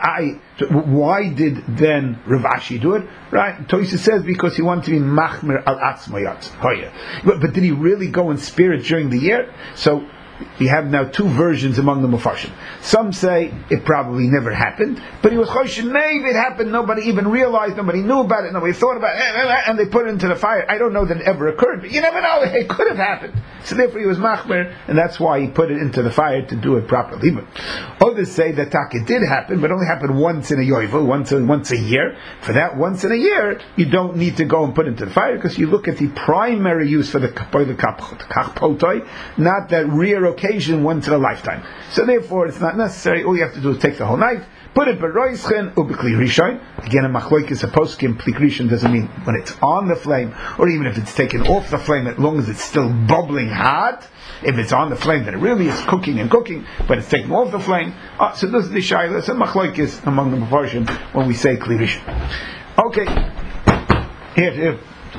Why did then Rav Ashi do it? Right? Toysa says because he wanted to be machmer al atzmayat. But did he really go and spear it during the year? So we have now two versions among the Mufarshim. Some say it probably never happened, but he was choshen, maybe it happened, nobody even realized, nobody knew about it, nobody thought about it, and they put it into the fire. I don't know that it ever occurred, but you never know, it could have happened. So therefore he was machmer, and that's why he put it into the fire to do it properly. But others say that it did happen, but only happened once in a yovel, once a year. For that once in a year, you don't need to go and put it into the fire, because you look at the primary use for the kachpotoi, not that rare occasion once in a lifetime. So therefore it's not necessary. All you have to do is take the whole knife, put it beroischen ubekli rishon. Again, a machlokes, a poskim, kli rishon doesn't mean when it's on the flame, or even if it's taken off the flame, as long as it's still bubbling hot. If it's on the flame, then it really is cooking, but it's taken off the flame. So this is the shayla, so machlokes among the Mefarshim when we say kli rishon. Okay. Here.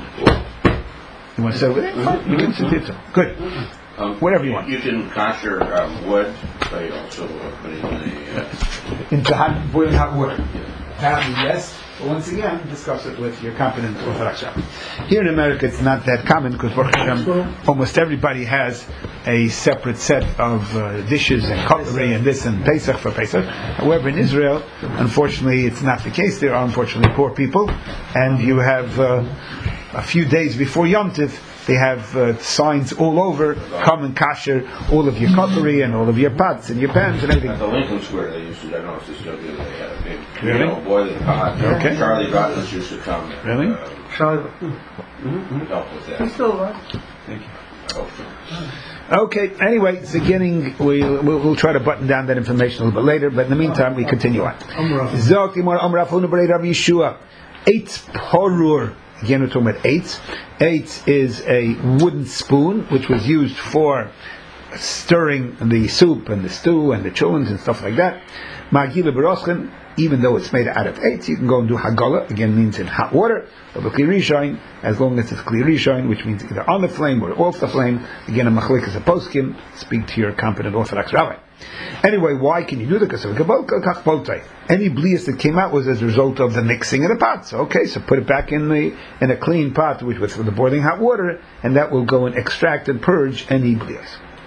You want to say with it? Fine. You can sit it. Good. Whatever you want. You can kosher wood, but you also put it in into boiling hot water. Apparently, yes. But once again, discuss it with your competent Orthodox rabbi. Here in America, it's not that common because almost everybody has a separate set of dishes and cutlery and this and Pesach for Pesach. However, in Israel, unfortunately, it's not the case. There are unfortunately poor people, and you have a few days before Yom Tov, they have signs all over, come and kasher all of your cutlery and all of your pots and your pans and everything. At the Lincoln Square, they used to, I don't know if they still do, they had a big boiling pot. Okay. Charlie Rottens used to come and Really? help with that. He's still alive. Thank you. I hope so. Okay, anyway, it's beginning, we'll try to button down that information a little bit later, but in the meantime, we continue on. Zok Timor Amrav Hunabrei Rav Yeshua. Eitz Porur. Again, we're talking about eitz. Eitz is a wooden spoon which was used for stirring the soup and the stew and the chulins and stuff like that. Ma'agila beroschen, even though it's made out of eitz, you can go and do hagala, again means in hot water, or kli rishon, as long as it's kli rishon, which means either on the flame or off the flame. Again, a machlekes a poskim, speak to your competent Orthodox rabbi. Anyway, why can you do that? Because of any blias that came out was as a result of the mixing of the pots. Okay, so put it back in a clean pot with the boiling hot water, and that will go and extract and purge any blias.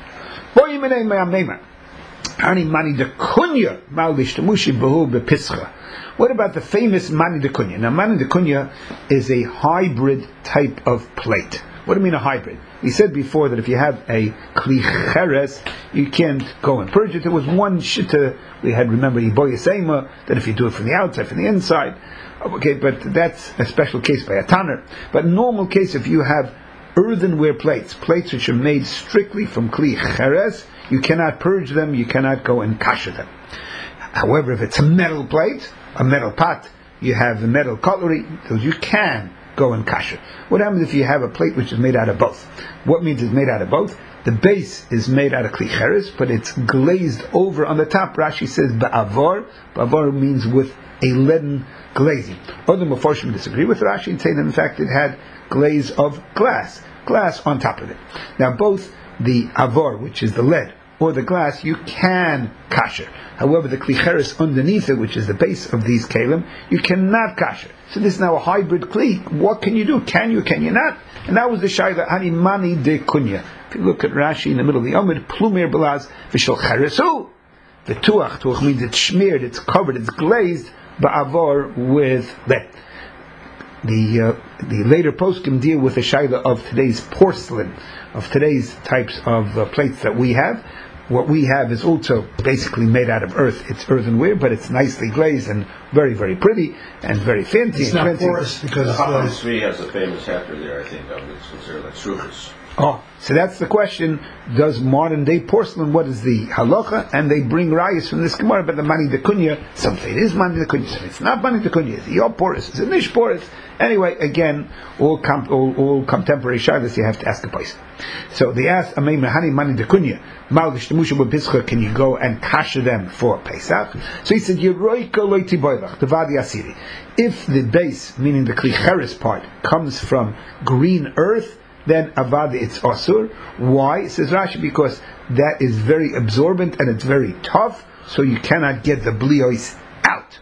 What about the famous mani de kunya? Now, mani de kunya is a hybrid type of plate. What do you mean a hybrid? We said before that if you have a kli cheres, you can't go and purge it. There was one shitta we had, remember, Iboya Seima, that if you do it from the outside, from the inside. Okay, but that's a special case by a tanner. But in normal case, if you have earthenware plates which are made strictly from kli cheres, you cannot purge them, you cannot go and kasher them. However, if it's a metal plate, a metal pot, you have the metal cutlery, those you can go and kasher. What happens if you have a plate which is made out of both? What means it's made out of both? The base is made out of kli cheres, but it's glazed over on the top. Rashi says ba'avor. Ba'avor means with a leaden glazing. Other Mefarshim disagree with Rashi and say that in fact it had glaze of glass on top of it. Now both the avor, which is the lead, or the glass, you can kasher. However, the kli cheres underneath it, which is the base of these kalim, you cannot kasher. So this is now a hybrid kli. What can you do? Can you not? And that was the shayla hani mani de kunya. If you look at Rashi in the middle of the Amid, plumer belaz v'shel cheresu. The tuach means it's smeared, it's covered, it's glazed ba'avor with lead. The later poskim deal with the shayla of today's porcelain, of today's types of plates that we have. What we have is also basically made out of earth. It's earthenware, but it's nicely glazed and very, very pretty and very fancy. It's not porous because the Chacham Tzvi has a famous chapter there, I think, of it's considered like shrufas. Oh, so that's the question. Does modern day porcelain, what is the halacha? And they bring rayas from this Gemara, but the mani de kunya, some say it is mani de kunya, some it's not mani de kunya, it's your porous, it's a nish porous. Anyway, again, all contemporary shaylas you have to ask a place. So they asked, can you go and kasher them for Pesach? So he said, if the base, meaning the kli cheres part, comes from green earth, then avad it's asur. Why? Says Rashi, because that is very absorbent and it's very tough, so you cannot get the bliois out.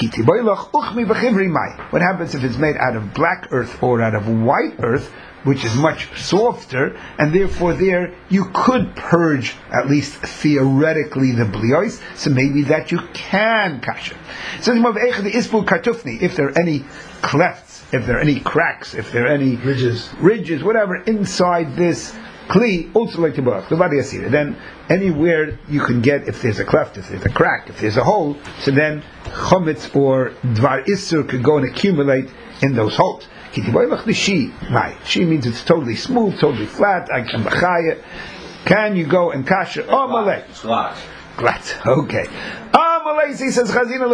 What happens if it's made out of black earth or out of white earth, which is much softer, and therefore there you could purge, at least theoretically, the bliois, so maybe that you can kasher. So if there are any clefts, if there are any cracks, if there are any ridges, whatever, inside this kli, also like to then anywhere you can get, if there's a cleft, if there's a crack, if there's a hole, so then chometz or dvar isur could go and accumulate in those holes. She means it's totally smooth, totally flat. Can you go and kasher? Oh, malay. Glat. Okay. He says,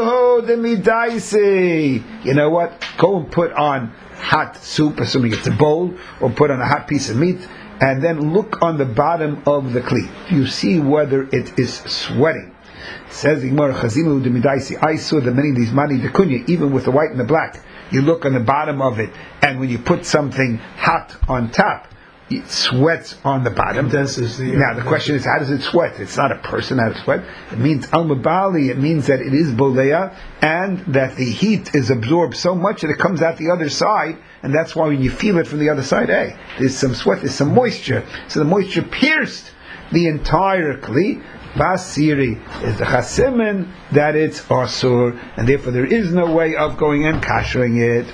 you know what? Go and put on hot soup, assuming it's a bowl, or put on a hot piece of meat, and then look on the bottom of the kli. You see whether it is sweating. Says the Gemara, I saw that many of these mani de kunya, even with the white and the black, you look on the bottom of it, and when you put something hot on top, it sweats on the bottom. Now the question is, how does it sweat? It's not a person how to sweat. It means al-mabali. It means that it is boleya, and that the heat is absorbed so much that it comes out the other side, and that's why when you feel it from the other side, hey, there's some sweat, there's some moisture. So the moisture pierced the entire kli. Basiri is the chasimin that it's asur, and therefore there is no way of going and kashering it.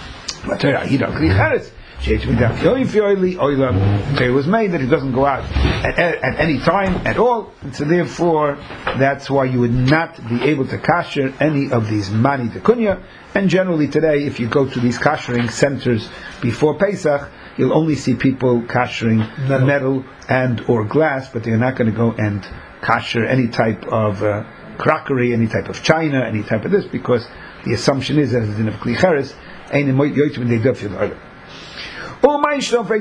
It was made that it doesn't go out at any time at all, and so therefore that's why you would not be able to kasher any of these mani de kunya. And generally today, if you go to these kashering centers before Pesach, you'll only see people kashering metal and or glass, but they're not going to go and kasher any type of crockery, any type of china, any type of this, because the assumption is that it's in a kli cheres, ain't in yoytim they dafil other. What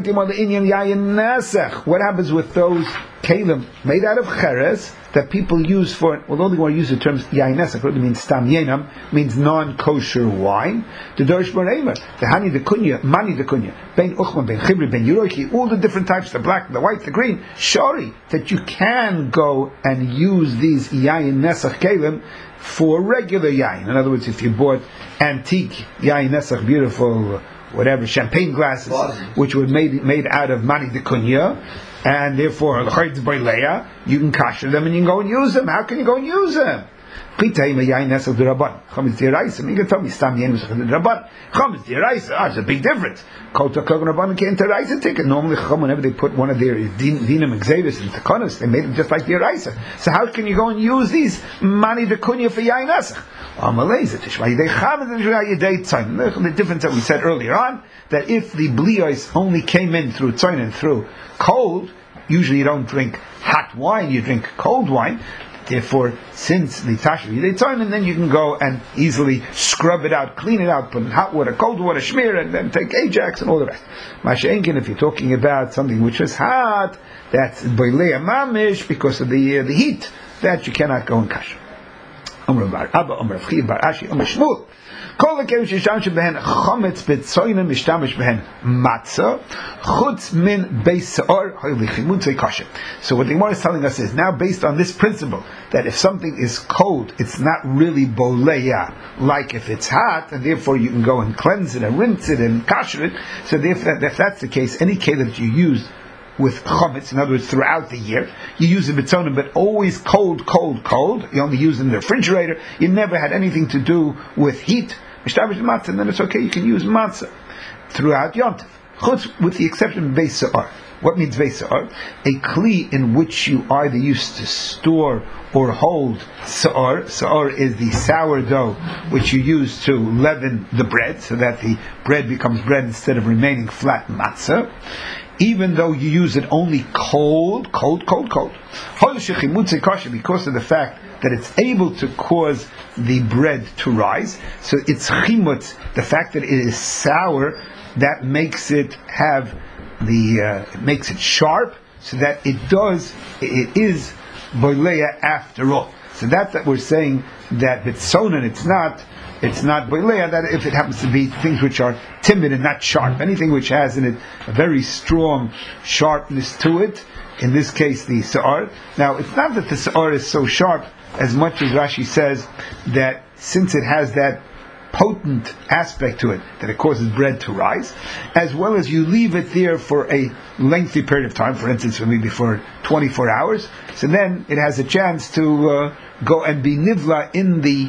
happens with those kalim made out of cheres that people use for, although they want to use the term yayin nesach, it means stam yenam, means non-kosher wine. The dorish bareimer, the hani de kunya, mani de kunya, ben uchman, ben chibri, ben yuroki, all the different types, the black, the white, the green, shori, that you can go and use these yayin nesach kalim for regular yayin. In other words, if you bought antique yayin nesach, beautiful whatever champagne glasses, which were made out of mani de kunya, and therefore you can kasher them and you can go and use them. How can you go and use them? You can tell me stam yen there's a big difference. Normally, whenever they put one of their dinam exavis and takonos, they made it just like the eraisa. So how can you go and use these mani de kunya for yayin nesach? The difference that we said earlier on, that if the bliois only came in through tzayin and through cold, usually you don't drink hot wine, you drink cold wine. Therefore, since the tasha yidei tzayin, and then you can go and easily scrub it out, clean it out, put in hot water, cold water, schmear, and then take Ajax and all the rest. Masha'enkin, if you're talking about something which is hot, that's boilei mamish, because of the heat, that you cannot go and kasher. Amr bar Abba, Amr Fchi bar Ashi, Amr Shmuel. Kol hakev shisham shebehen chometz betzoyim mishtamish behen matzah chutz min beis seor hoyli chimutzei kasher. So what the Gemara is telling us is, now based on this principle, that if something is cold, it's not really boleya, like if it's hot, and therefore you can go and cleanse it and rinse it and kasher it. So if that's the case, any keli that you use with chometz, in other words, throughout the year, you use the bitzonim, but always cold. You only use it in the refrigerator. You never had anything to do with heat. Mishtavish matzah, and then it's okay. You can use matzah throughout Yontif, chutz, with the exception of beis se'ar. What means beis se'ar? A kli in which you either used to store or hold se'ar. Se'ar is the sourdough which you use to leaven the bread, so that the bread becomes bread instead of remaining flat matzah. Even though you use it only cold, because of the fact that it's able to cause the bread to rise. So it's chimutz, the fact that it is sour, that makes it have it makes it sharp, so that it is boileya after all. So that we're saying that bitzonen, it's not it's not boilea, that if it happens to be things which are timid and not sharp, anything which has in it a very strong sharpness to it, in this case the sa'ar. Now, it's not that the sa'ar is so sharp as much as Rashi says that since it has that potent aspect to it, that it causes bread to rise, as well as you leave it there for a lengthy period of time, for instance, for maybe for 24 hours, so then it has a chance to go and be nivla in the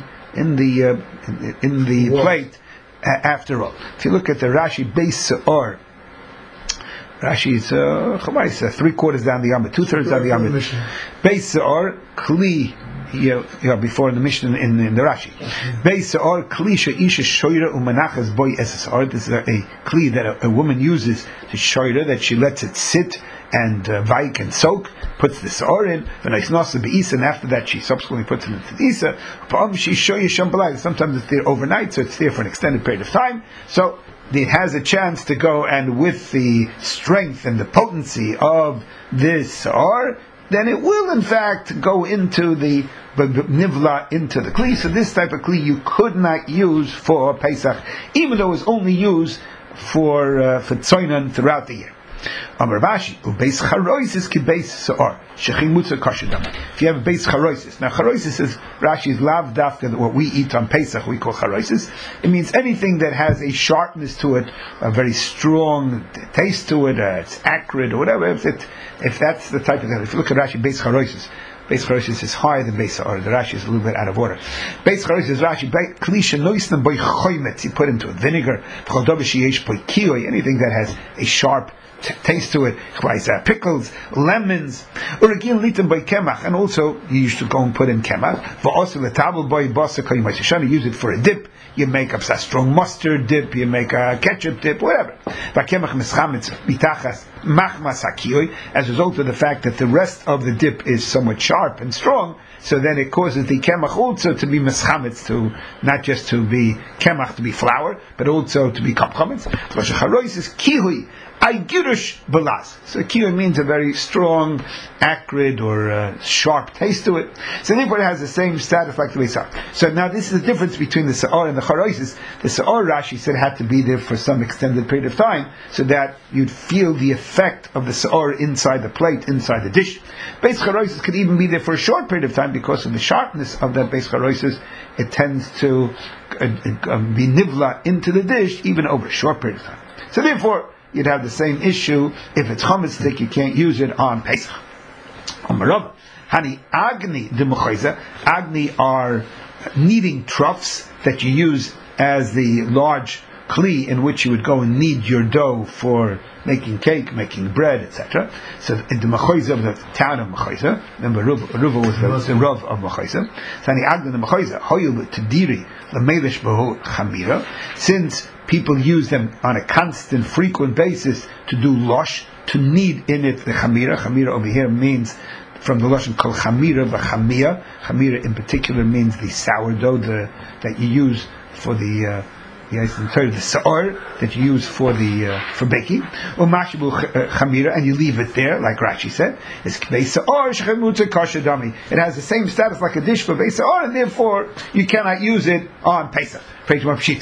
plate after all. If you look at the Rashi Beis Sa'ar, Rashi is 3/4 down the Yamid, 2/3 down the Yamid. Beis Sa'ar Kli. Before in the Mishnah in the Rashi. Beis Sa'ar Kli she'isha shoyra u'manachas boy esasar. This is a kli that a woman uses to shoyra, that she lets it sit and vaik and soak, puts the sa'ar in, and after that she subsequently puts it into the isa. Sometimes it's there overnight, so it's there for an extended period of time. So it has a chance to go, and with the strength and the potency of this sa'ar, then it will in fact go into the nivla, into the kli. So this type of kli you could not use for Pesach, even though it's only used for tzoynan throughout the year. Amar Rashi, ubeis charoisis ki beis sa'ar shechimutza kashadam. If you have a beis charoisis, now charoisis is Rashi's lav dafka, what we eat on Pesach we call charoisis. It means anything that has a sharpness to it, a very strong taste to it, it's acrid or whatever. If that's the type of thing. If you look at Rashi, beis charoisis is higher than beis sa'ar. The Rashi is a little bit out of order. Beis charoisis is Rashi klisha noisnam boy choymetz. You put into a vinegar. Anything that has a sharp taste to it, pickles, lemons, and also you used to go and put in kemach. You use it for a dip. You make a strong mustard dip. You make a ketchup dip, whatever. As a result of the fact that the rest of the dip is somewhat sharp and strong, so then it causes the kemach also to be meschametz, to not just to be kemach, to be flour, but also to become chametz. Aigurush balas. So kiwi means a very strong, acrid or sharp taste to it. So therefore it has the same status like the Beis Sa'ar. So now this is the difference between the Sa'ar and the Charoisis. The Sa'ar, Rashi said, had to be there for some extended period of time, so that you'd feel the effect of the Sa'ar inside the plate, inside the dish. Beis Charoisis could even be there for a short period of time because of the sharpness of that Beis Charoisis. It tends to be nivla into the dish even over a short period of time. So therefore you'd have the same issue. If it's chametz stick, you can't use it on Pesach. Hani agni de mechayza. Agni are kneading troughs that you use as the large kli in which you would go and knead your dough for making cake, making bread, etc. So in the mechayza of the town of Mechayza, remember Ruva was the Rav of Mechayza. Hani agni de mechayza hoyul tadiri lemelish behu chamira. Since people use them on a constant, frequent basis to do losh, to knead in it the chamira. Chamira over here means, from the lashon called chamira v'chamia. Chamira in particular means the sourdough that you use for the sa'ar that you use for baking. Umashibu chamira, and you leave it there, like Rashi said. It's beis sa'ar shechemutza kashadami. It has the same status like a dish for beis sa'ar, and therefore you cannot use it on Pesach. That's where you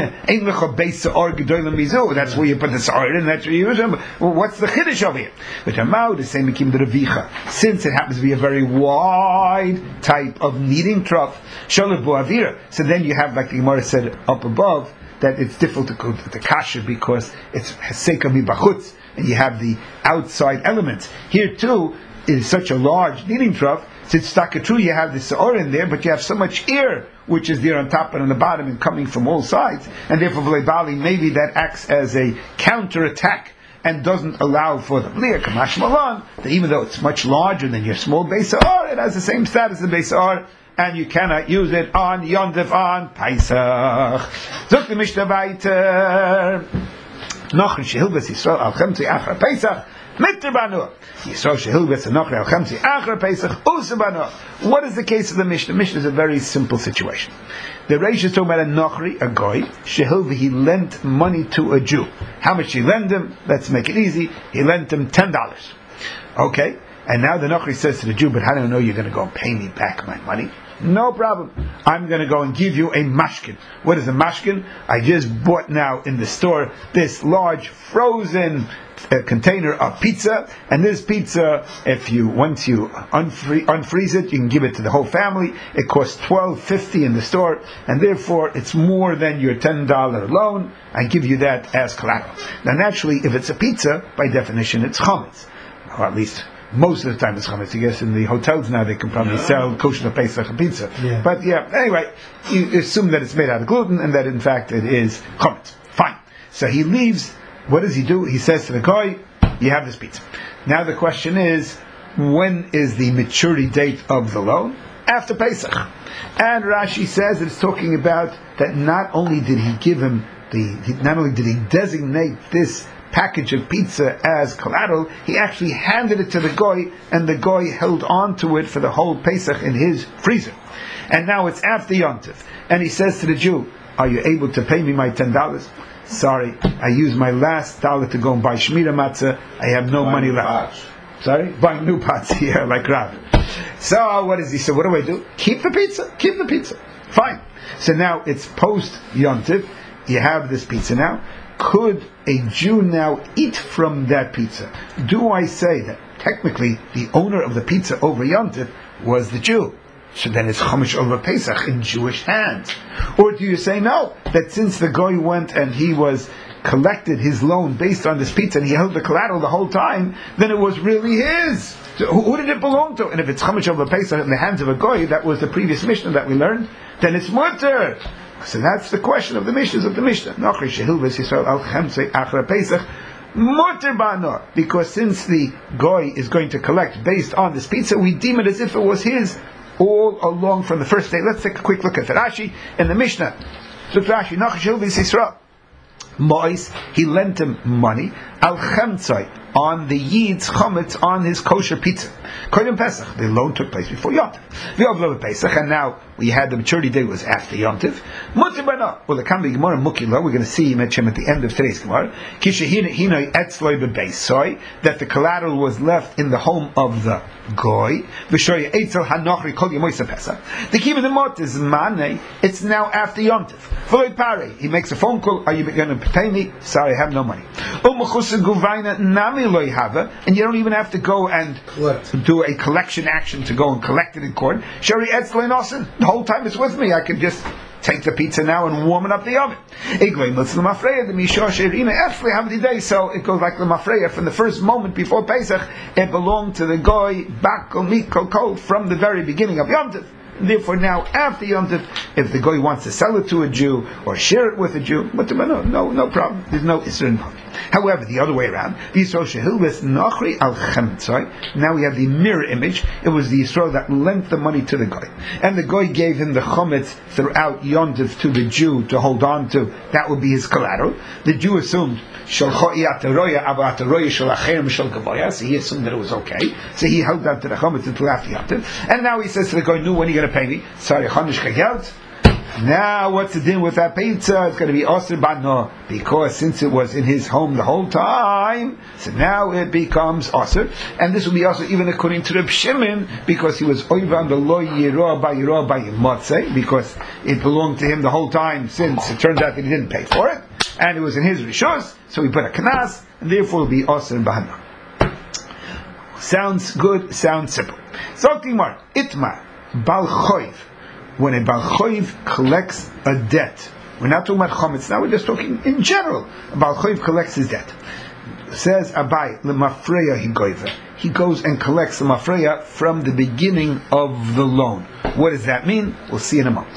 put the sa'ar in, that's where you use them. Well, what's the chiddush over here? But Amau, the same Mekim the Revicha. Since it happens to be a very wide type of kneading trough, Sholav Buavira, so then you have, like the Gemara said up above, that it's difficult to go to the kasha because it's Heseka Mibachutz, and you have the outside elements. Here too, is such a large kneading trough, since Takatru you have the sa'ar in there, but you have so much air which is there on top and on the bottom and coming from all sides, and therefore V'leibali, maybe that acts as a counter-attack and doesn't allow for the Blia Kamash Malan, that even though it's much larger than your small Beis Sa'ar, it has the same status as the Beis Sa'ar, and you cannot use it on Yontif, on Pesach. Zok the Mishnah weiter. Noch shehilbes Yisrael al chemtzi achar Pesach mitter banu. Yisrael shehilbes noch al chemtzi achar Pesach usa banu. What is the case of the Mishnah? The Mishnah is a very simple situation. The Reish is talking about a Nochri, a Goy, Shehilva, he lent money to a Jew. How much he lent him? Let's make it easy. He lent him $10. Okay? And now the Nochri says to the Jew, but how do I know you're going to go and pay me back my money? no problem. I'm going to go and give you a mashkin. What is a mashkin? I just bought now in the store this large frozen container of pizza, and this pizza, once you unfreeze it, you can give it to the whole family. It costs $12.50 in the store, and therefore it's more than your $10 loan. I give you that as collateral. Now, naturally, if it's a pizza, by definition, it's chametz, or at least most of the time it's chametz. I guess in the hotels now they can probably sell kosher Pesach pizza. Yeah. But anyway, you assume that it's made out of gluten and that in fact it is chametz. Fine. So he leaves. What does he do? He says to the guy, you have this pizza. Now the question is, when is the maturity date of the loan? After Pesach. And Rashi says it's talking about that not only did he give him not only did he designate this package of pizza as collateral, he actually handed it to the guy, and the guy held on to it for the whole Pesach in his freezer. And now it's after Yontif. And he says to the Jew, are you able to pay me my $10? Sorry, I used my last dollar to go and buy Shmira matzah. I have no money left. Pots. Sorry? Buying new pots here, like Rav. So what does he say? What do I do? Keep the pizza. Keep the pizza. Fine. So now it's post Yontif. You have this pizza now. Could a Jew now eat from that pizza? Do I say that technically the owner of the pizza over Yontif was the Jew? So then it's Chumash over Pesach in Jewish hands. Or do you say no, that since the guy went and he was collected his loan based on this pizza and he held the collateral the whole time, then it was really his? So who did it belong to? And if it's Chumash over Pesach in the hands of a guy, that was the previous Mishnah that we learned, then it's mutter. So that's the question of the Mishnahs of the Mishnah. Because since the guy is going to collect based on this pizza, we deem it as if it was his all along from the first day. Let's take a quick look at Rashi in the Mishnah. Look at Rashi. Mois, he lent him money al chemtzai on the Yid's chametz on his kosher pizza. Kodim Pesach, the loan took place before Yontif. V'ovlo Pesach, and now we had the maturity date was after Yontif. Mutir bana, well, the Kambi Gemara Mukila, we're going to see him at the end of today's Gemara. Kishahina etzloi bebeisoi, that the collateral was left in the home of the goy. V'shoya etzel hanochri kol yemoisa Pesach. The key of the mot is mane. It's now after Yontif. V'loi pare, he makes a phone call. Are you going to pay me? Sorry, I have no money. And you don't even have to go and do a collection action to go and collect it in court. Shari Etzlein Osin, the whole time it's with me. I can just take the pizza now and warm it up the oven. So it goes like the Mafreya. From the first moment before Pesach, it belonged to the Goy, Bakol, Mikol, Kol, from the very beginning of Yom Tov. Therefore, now after Yom Tov, if the guy wants to sell it to a Jew or share it with a Jew, no problem. There's no issur involved. However, the other way around, now we have the mirror image. It was the Yisrael that lent the money to the guy, and the guy gave him the chometz throughout Yom Tov to the Jew to hold on to. That would be his collateral. The Jew assumed. So he assumed that it was okay. So he held on to the chometz until after Yom Tov. And now he says to the guy, "No, when are you going to pay me? Sorry, now what's the deal with that pizza? It's going to be osir bano, because since it was in his home the whole time, so now it becomes osir, and this will be also even according to Reb Shimon, because he was oiva on the lo yiroa by motzei, because it belonged to him the whole time, since it turns out that he didn't pay for it, and it was in his rishos, so he put a kanas, and therefore it will be osir bano. Sounds good, sounds simple. Zoktimar, itmar, bal choiv. When a Bal Choiv collects a debt, we're not talking about Chometz now, we're just talking in general. A Bal Choiv collects his debt. Says Abai, L'mafreya higoiva. He goes and collects the mafreya from the beginning of the loan. What does that mean? We'll see in a moment.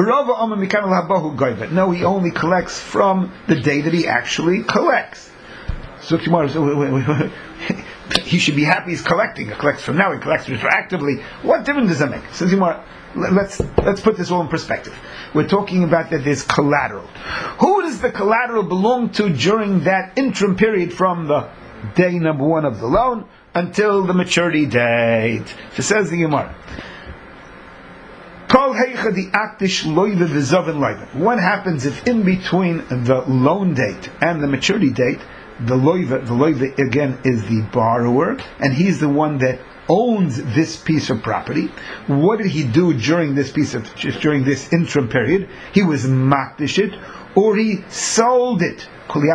No, he only collects from the day that he actually collects. So tomorrow, he should be happy he's collecting. He collects from now, he collects retroactively. What difference does that make? So tomorrow, let's put this all in perspective. We're talking about that there's collateral. Who does the collateral belong to during that interim period from the day number one of the loan until the maturity date? So says the Gemara. What happens if in between the loan date and the maturity date, the loiva again is the borrower, and he's the one that owns this piece of property. What did he do during this interim period? He was makdish it, or he sold it.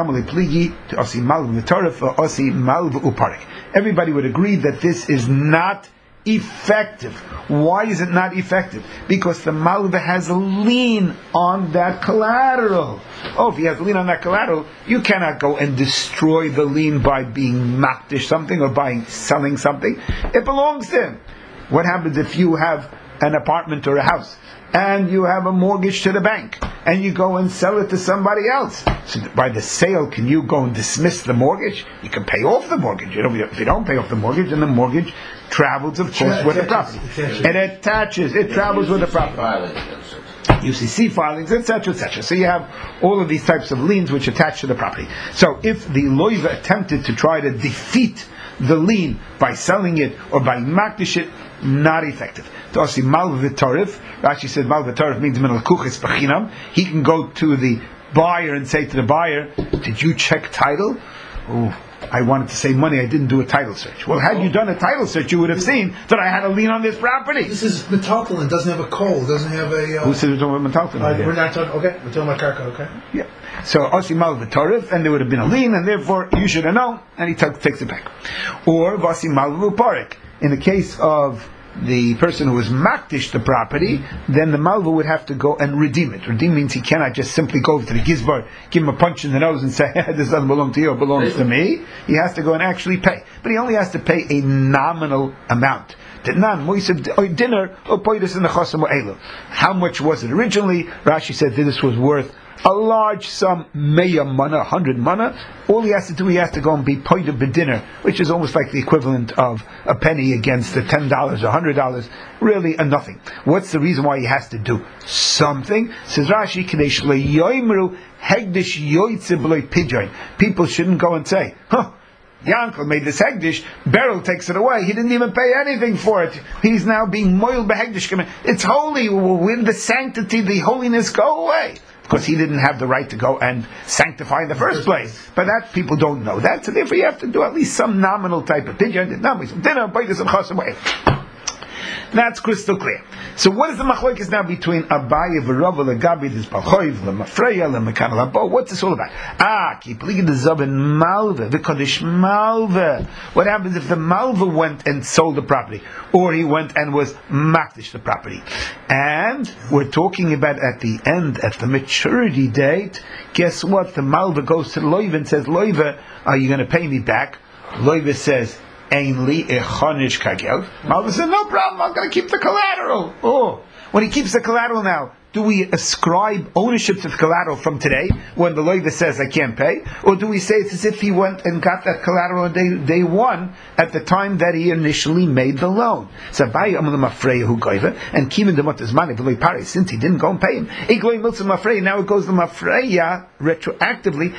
Everybody would agree that this is not effective. Why is it not effective? Because the malva has a lien on that collateral. If he has a lien on that collateral, you cannot go and destroy the lien by being makdish something or by selling something. It belongs to him. What happens if you have an apartment or a house and you have a mortgage to the bank and you go and sell it to somebody else? So by the sale, can you go and dismiss the mortgage? You can pay off the mortgage. If you don't pay off the mortgage, then the mortgage travels, of course, with the property. It travels with the property. UCC filings, etc., etc. So you have all of these types of liens which attach to the property. So if the loiva attempted to try to defeat the lien by selling it or by makdish it, not effective. Rashi said mal v'tarif means min al-kuchis b'chinam. He can go to the buyer and say to the buyer, did you check title? I wanted to save money, I didn't do a title search. Well, had you done a title search, you would have seen that I had a lien on this property. This is metaltalin, doesn't have a coal, doesn't have a... Who said we're talking about metaltalin? We're not talking, okay, we're talking about karka, okay? Yeah. So, Osi mal v'torif, and there would have been a lien, and therefore you should have known, and he takes it back. Or, Vasi mal v'uparik. In the case of the person who was makdish the property, then the malva would have to go and redeem it. Redeem means he cannot just simply go to the gizbar, give him a punch in the nose and say, this doesn't belong to you, it belongs to me. He has to go and actually pay. But he only has to pay a nominal amount. How much was it originally? Rashi said that this was worth a large sum, meya mana, 100 mana. All he has to do, he has to go and be poida bedinner, which is almost like the equivalent of a penny against the $10 or $100. Really a nothing. What's the reason why he has to do something? Says Rashi, people shouldn't go and say, Yankel made this hegdish, Beryl takes it away. He didn't even pay anything for it. He's now being moiled by hegdish. It's holy. When the sanctity, the holiness go away? Because he didn't have the right to go and sanctify in the first place. But that people don't know that. So therefore you have to do at least some nominal type of pidyon. That's crystal clear. So what is the machlokes now between Abaye v'Rava legabi this balchoiv lemafreya lemekan labo? What's this all about? Keep ligid the zav and malve v'kodesh malve. What happens if the malve went and sold the property, or he went and was makdish the property? And we're talking about at the end, at the maturity date. Guess what? The malve goes to the loiva and says, "Loiva, are you going to pay me back?" Loiva says, Ainli echonish kagel. Malva said, no problem, I'm going to keep the collateral. When he keeps the collateral now, do we ascribe ownership to the collateral from today, when the loiva says I can't pay? Or do we say it's as if he went and got that collateral on day one, at the time that he initially made the loan? So and Kimin Demotas Mani, since he didn't go and pay him, now it goes to Mafreya retroactively,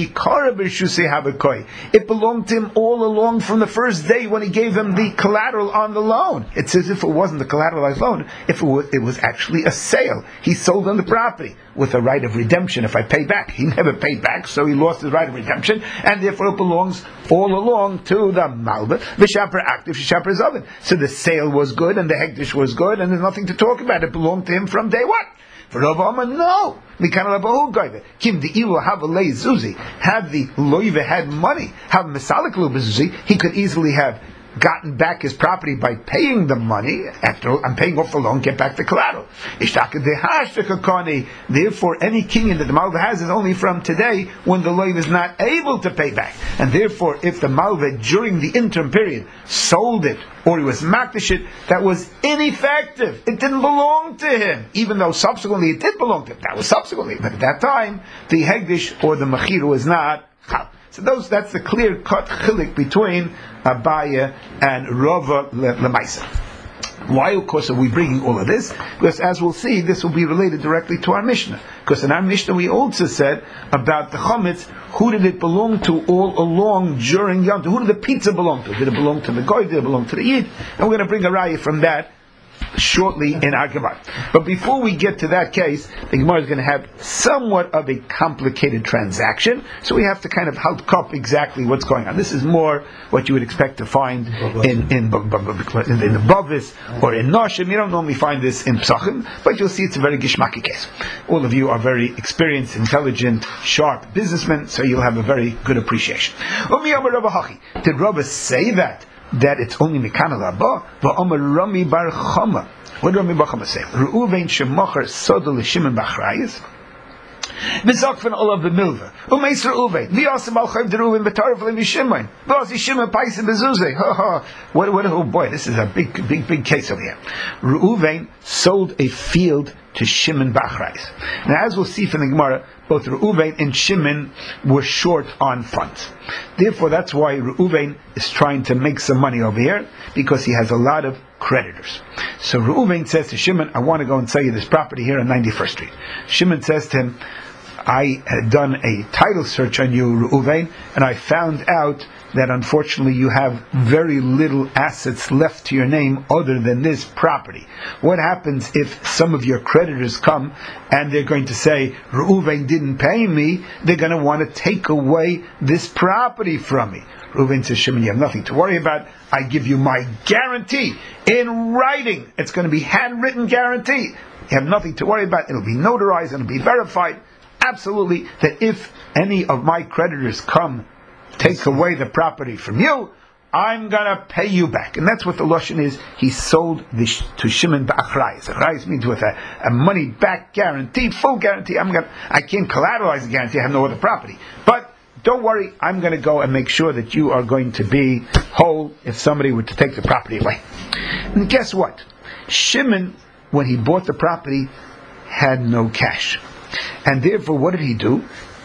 it belonged to him all along from the first day when he gave him the collateral on the loan. It's as if it wasn't the collateralized loan, if it was actually a sale. He sold on the property with a right of redemption if I pay back. He never paid back, so he lost his right of redemption, and therefore it belongs all along to the malva. V'shaper active, v'shaper zoven. So the sale was good, and the hegdish was good, and there's nothing to talk about. It belonged to him from day one. For Rav Amar, no. Kim the ilu have a lay zuzi. Had the loiva had money, have misalik zuzi, he could easily have gotten back his property by paying the money. After all, I'm paying off the loan, get back the collateral. Therefore, any kinyan that the malva has is only from today, when the loiv is not able to pay back. And therefore, if the malva during the interim period sold it, or he was makdish it, that was ineffective. It didn't belong to him, even though subsequently it did belong to him. That was subsequently, but at that time, the hegdish or the mechira was not chal. So that's the clear-cut chilik between Abaye and Rava Lemaisa. Why, of course, are we bringing all of this? Because, as we'll see, this will be related directly to our Mishnah. Because in our Mishnah, we also said about the chametz, who did it belong to all along during Yom Tov? Who did the pizza belong to? Did it belong to the goy? Did it belong to the yid? And we're going to bring a raya from that shortly in our Gemara. But before we get to that case, the Gemara is going to have somewhat of a complicated transaction, so we have to kind of help up exactly what's going on. This is more what you would expect to find in the Bavis or in Noshim. You don't normally find this in Psachim, but you'll see it's a very gishmaki case. All of you are very experienced, intelligent, sharp businessmen, so you'll have a very good appreciation. Did Rabba say that it's only Mikana Rabba? Va'omer Rami Bar Chama. What did Rami Bar Chama say? Reuven shemachar soda l'Shimon b'Achrayis. V'zakvan olav b'milva. U'meis Reuven. V'yasem al chayv d'Reuven b'tarif l'Shimon. V'asi Shimon paisa b'zuzeh. Ha ha. Oh boy, this is a big case over here. Reuven sold a field to Shimon b'Achrayis. Now, as we'll see from the Gemara, both Reuven and Shimon were short on funds. Therefore, that's why Reuven is trying to make some money over here, because he has a lot of creditors. So Reuven says to Shimon, I want to go and sell you this property here on 91st Street. Shimon says to him, I had done a title search on you, Reuven, and I found out that unfortunately you have very little assets left to your name other than this property. What happens if some of your creditors come and they're going to say, Reuven didn't pay me, they're going to want to take away this property from me. Reuven says, Shimon, you have nothing to worry about. I give you my guarantee in writing. It's going to be handwritten guarantee. You have nothing to worry about. It'll be notarized and it'll be verified. Absolutely, that if any of my creditors come take away the property from you, I'm gonna pay you back. And that's what the Lashon is. He sold this to Shimon b'Achrayis. Achrayis means with a money back guarantee, full guarantee. I can't collateralize the guarantee. I have no other property. But don't worry, I'm going to go and make sure that you are going to be whole if somebody were to take the property away. And guess what? Shimon, when he bought the property, had no cash. And therefore, what did he do?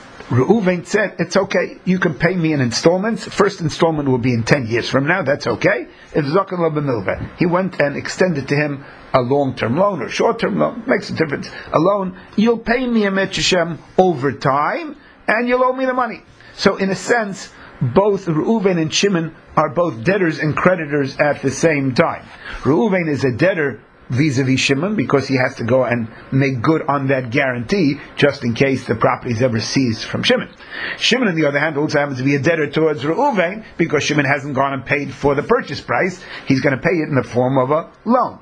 Reuven said, it's okay, you can pay me in installments. First installment will be in 10 years from now, that's okay. If Zakan lo b'milva, he went and extended to him a long-term loan or short-term loan, makes a difference. A loan, you'll pay me a Met over time, and you'll owe me the money. So in a sense, both Reuven and Shimon are both debtors and creditors at the same time. Reuven is a debtor vis-a-vis Shimon, because he has to go and make good on that guarantee just in case the property is ever seized from Shimon. Shimon, on the other hand, also happens to be a debtor towards Reuven, because Shimon hasn't gone and paid for the purchase price. He's going to pay it in the form of a loan.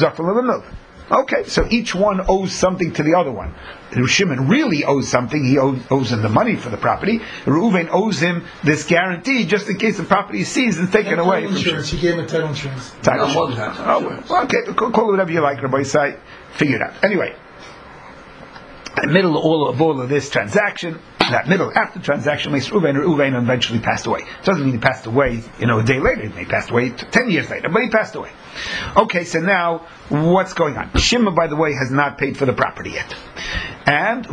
Okay, so each one owes something to the other one. Shimon really owes something. He owes him the money for the property. Reuven owes him this guarantee just in case the property is seized and taken away. Insurance. He gave him title insurance. Okay, call it whatever you like, Rabbi Isai. Figure it out. Anyway, in the middle of all of this transaction, after the transaction, Reuven eventually passed away. It doesn't mean he passed away, a day later. He passed away 10 years later, but he passed away. Okay, so now, what's going on? Shimon, by the way, has not paid for the property yet. And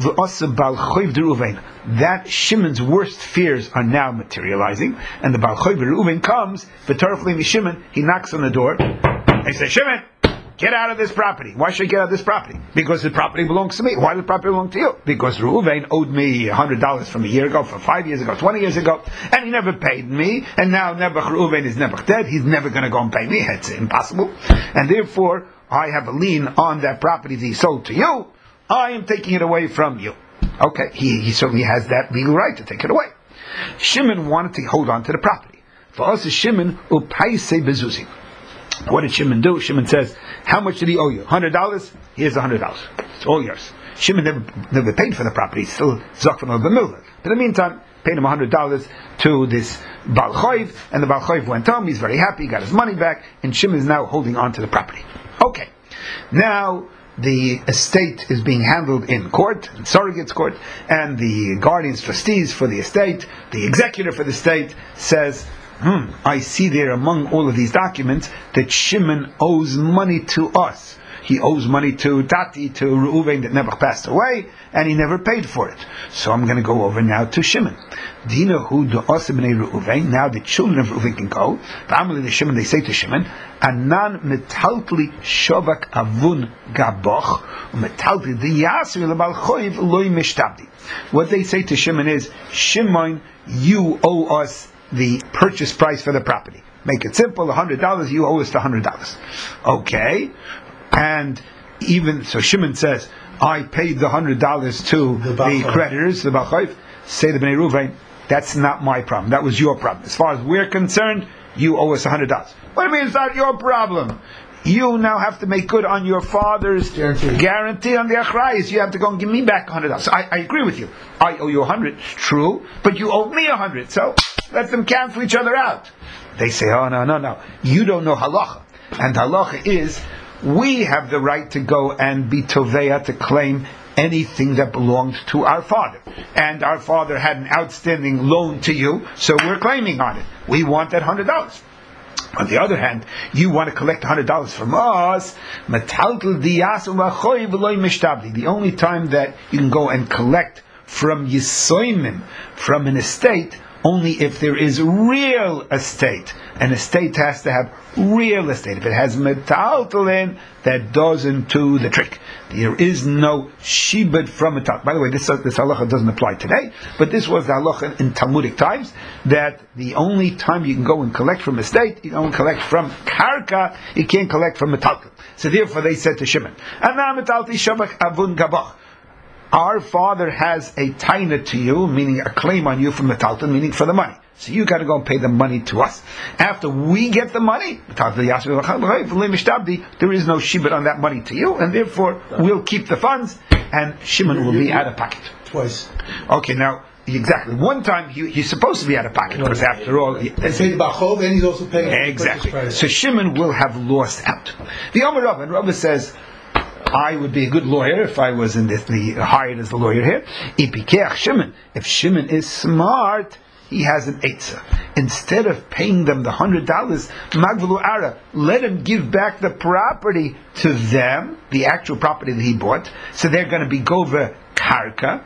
that Shimon's worst fears are now materializing, and the Baal Choiv Reuven comes, Shimon, he knocks on the door, and he says, Shimon, get out of this property. Why should I get out of this property? Because the property belongs to me. Why does the property belong to you? Because Reuven owed me $100 from a year ago, from 5 years ago, 20 years ago, and he never paid me, and now Reuven is never dead, he's never going to go and pay me. It's impossible. And therefore, I have a lien on that property that he sold to you. I am taking it away from you. Okay, he certainly has that legal right to take it away. Shimon wanted to hold on to the property. For us, Shimon, upaise bezuzim. What did Shimon do? Shimon says, how much did he owe you? $100? Here's $100. It's all yours. Shimon never paid for the property. He's still Zakvan al B'milva. But in the meantime, paid him $100 to this Baal Choiv, and the Baal Choiv went home. He's very happy. He got his money back, and Shimon is now holding on to the property. Okay. Now, the estate is being handled in court, in surrogate's court, and the guardians, trustees for the estate, the executor for the estate, says, I see there among all of these documents that Shimon owes money to us. He owes money to Tati, to Reuven that never passed away, and he never paid for it. So I'm going to go over now to Shimon. Do you know who the Osibnei Reuven? Now the children of Reuven can go. The Shimon, they say to Shimon, Anan metaltli shovak avun gaboch, metaltli the yasir lebal choiv loy mishtabdi. What they say to Shimon is, Shimon, you owe us the purchase price for the property. Make it simple, $100, you owe us the $100. Okay. and even so, Shimon says, I paid the $100 to the creditors, the Balchayv. Say to Bnei Ruvain, that's not my problem. That was your problem. As far as we're concerned, you owe us $100. What do you mean it's not your problem? You now have to make good on your father's guarantee on the achrayis. You have to go and give me back $100. So I agree with you. I owe you $100. It's true, but you owe me $100. So let them cancel each other out. They say, oh no. You don't know halacha, and halacha is we have the right to go and be toveya to claim anything that belonged to our father. And our father had an outstanding loan to you, so we're claiming on it. We want that $100. On the other hand, you want to collect $100 from us. The only time that you can go and collect from Yisoimim, from an estate, only if there is real estate. An estate has to have real estate. If it has metaltalin, that doesn't do the trick. There is no shibud from metal. By the way, this halacha doesn't apply today, but this was the halacha in Talmudic times, that the only time you can go and collect from estate, you don't collect from karka, you can't collect from metaltalin. So therefore they said to Shimon, our father has a taina to you, meaning a claim on you from metaltalin, meaning for the money. So you got to go and pay the money to us. After we get the money, there is no shibud on that money to you, and therefore we'll keep the funds, and Shimon will be out of pocket. Twice. Okay, now, exactly. One time he's supposed to be out of pocket, because after all... He's paid Bachov, and he's also paying... Exactly. So Shimon will have lost out. The Omer Rav, and Rav says, I would be a good lawyer if I was in the hired as the lawyer here. If Shimon is smart, he has an eitzah. Instead of paying them the $100, Magvalu Ara, let him give back the property to them, the actual property that he bought. So they're going to be gova karka,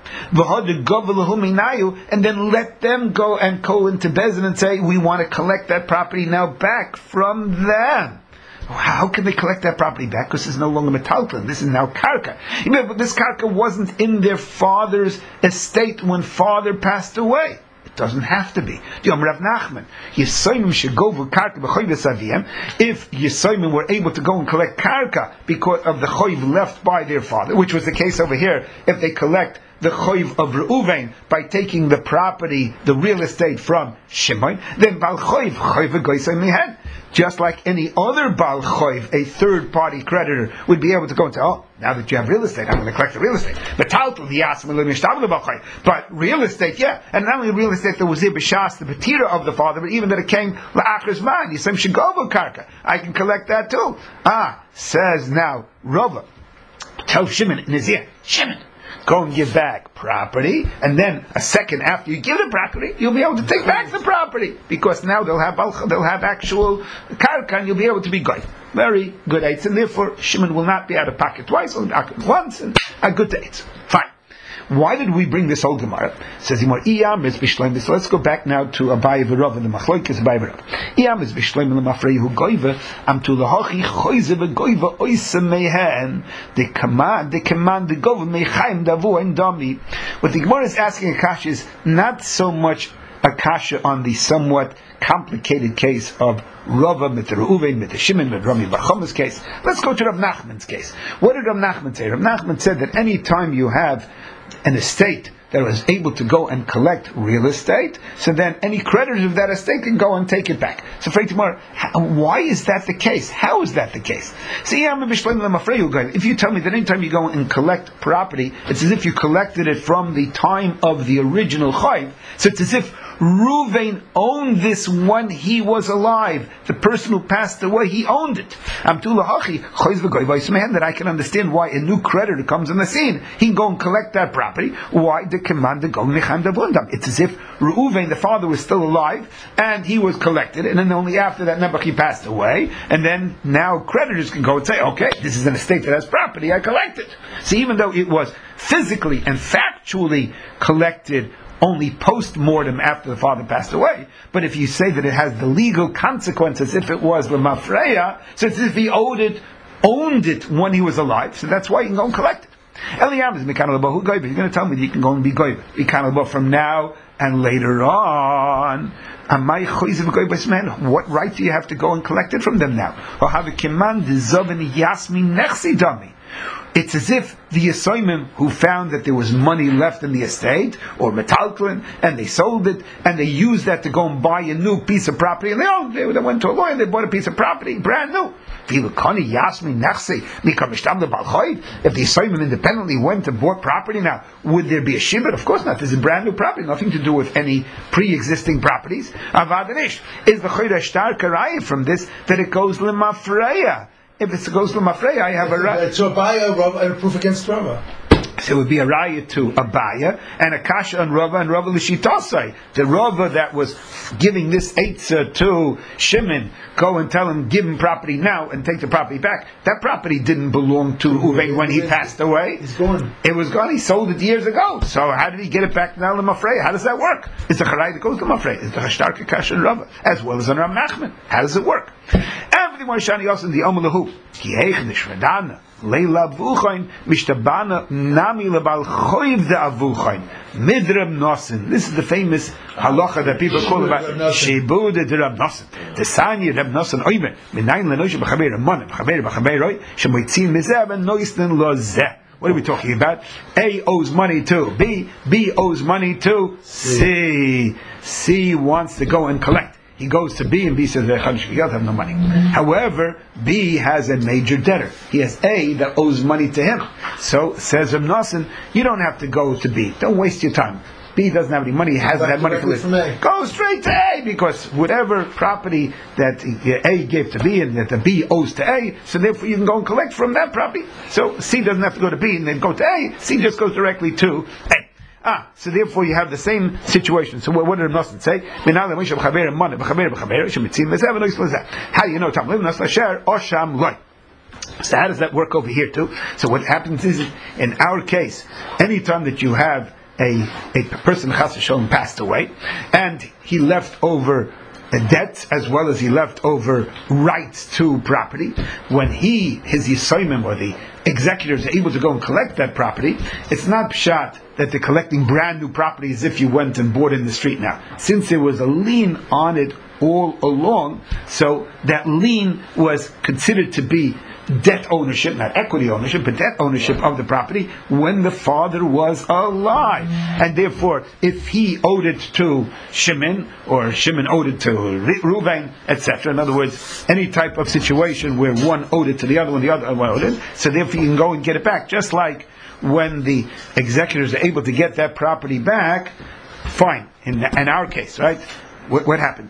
and then let them go and go into Bezin and say, we want to collect that property now back from them. How can they collect that property back? Because it's no longer metaltalin. This is now karka. But this karka wasn't in their father's estate when father passed away. It doesn't have to be. Rav Nachman, if Yisoimim were able to go and collect karka because of the choiv left by their father, which was the case over here, if they collect the choiv of Reuven by taking the property, the real estate from Shimon, then Bal choiv v'goysay mihen. Just like any other Bal choiv, a third-party creditor would be able to go and say, oh, now that you have real estate, I'm going to collect the real estate. But real estate, yeah, and not only real estate that was there b'shas the patira of the father, but even that it came la'achris man, Yisem shegovo karka, I can collect that too. Says now Rava, tell Shimon in his ear, Shimon, go and give back property, and then a second after you give the property, you'll be able to take back the property, because now they'll have actual karka, and you'll be able to be goy. Very good eights, and therefore Shimon will not be out of pocket twice, or once, and a good eights. Fine. Why did we bring this whole Gemara? Says Yimor Iyam is b'shleim. So let's go back now to Abaye v'Rav and the Machloikes Abaye v'Rav. Iyam is b'shleim and the Mafreyu goyve am to lahachi choyze v'goyve oise mehen the command the gove mechaim davu and dami. What the Gemara is asking Akash is not so much Akasha on the somewhat complicated case of Rava mit Reuven mit Shimon mit Rami bar Choma's case. Let's go to Rav Nachman's case. What did Rav Nachman say? Rav Nachman said that any time you have an estate that was able to go and collect real estate, so then any creditors of that estate can go and take it back. So why is that the case? How is that the case? See, if you tell me that anytime you go and collect property, it's as if you collected it from the time of the original chayv, so it's as if Reuven owned this when he was alive. The person who passed away, he owned it. That I can understand why a new creditor comes on the scene. He can go and collect that property. Why? It's as if Reuven, the father, was still alive, and he was collected, and then only after that Nebuch, he passed away, and then now creditors can go and say, okay, this is an estate that has property, I collect it. So even though it was physically and factually collected only post-mortem after the father passed away, but if you say that it has the legal consequences if it was L'Mafreya, so it's as if he owned it when he was alive, so that's why you can go and collect it. Eliyam is Mekan Alba, who goyve? You're going to tell me that you can go and be goyve. Mekan Alba from now and later on, what right do you have to go and collect it from them now? It's as if the Yisayimim who found that there was money left in the estate, or metalklin, and they sold it, and they used that to go and buy a new piece of property, and they went to a lawyer and they bought a piece of property, brand new. If the Yisayimim independently went and bought property now, would there be a shibud? Of course not. This is brand new property, nothing to do with any pre-existing properties. Avadanish is the Chodesh Shtar Karaya from this that it goes lemafreya. If it goes to Mafreya, I have a raya. So Abaya and a proof against Rava. So it would be a raya to Abaya and a kasha on Rava and Rava l'shitosai. The Rava that was giving this eitzah to Shimon, go and tell him, give him property now and take the property back. That property didn't belong to Uve when he passed away. It's gone. It was gone. He sold it years ago. So how did he get it back now to Mafreya? How does that work? It's a charayah that goes to Mafreya. It's the hashtarka kasha and Rava, as well as on Ram Nachman. How does it work? Everything was shani also in the Omalahu. Ki heichnish radana. Leila Avuchain, Mishtabana, Nami Lebal Choiv the Avuchain, Midrab Nosin. This is the famous halacha that people call about Shebud the Rab Nosin. The Sanya Rab Nosin Oimer, Minayin Lenosh Bachaber Ramon, Bachaber Bachaberoi, Shemoitzin Mizeb and Noisten Lozeh. What are we talking about? A owes money to B, B owes money to C. C wants to go and collect. He goes to B and B says, I have no money. However, B has a major debtor. He has A that owes money to him. So, says Reb Nosson, you don't have to go to B. Don't waste your time. B doesn't have any money, he hasn't had money for this. Go straight to A, because whatever property that A gave to B and that the B owes to A, so therefore you can go and collect from that property. So C doesn't have to go to B and then go to A, C just goes directly to A. So therefore you have the same situation. So what did Nosson say? How do you know? So how does that work over here too? So what happens is, in our case, anytime that you have a person chas v'sholom passed away, and he left over debts as well as he left over rights to property, when his Yisayimim or the executors are able to go and collect that property, it's not pshat that they're collecting brand new property as if you went and bought in the street now. Since there was a lien on it all along, so that lien was considered to be debt ownership, not equity ownership, but debt ownership of the property when the father was alive. And therefore, if he owed it to Shimon, or Shimon owed it to Reuven, etc., in other words, any type of situation where one owed it to the other one, the other one owed it, so therefore you can go and get it back. Just like when the executors are able to get that property back, fine, in our case, right? What happened?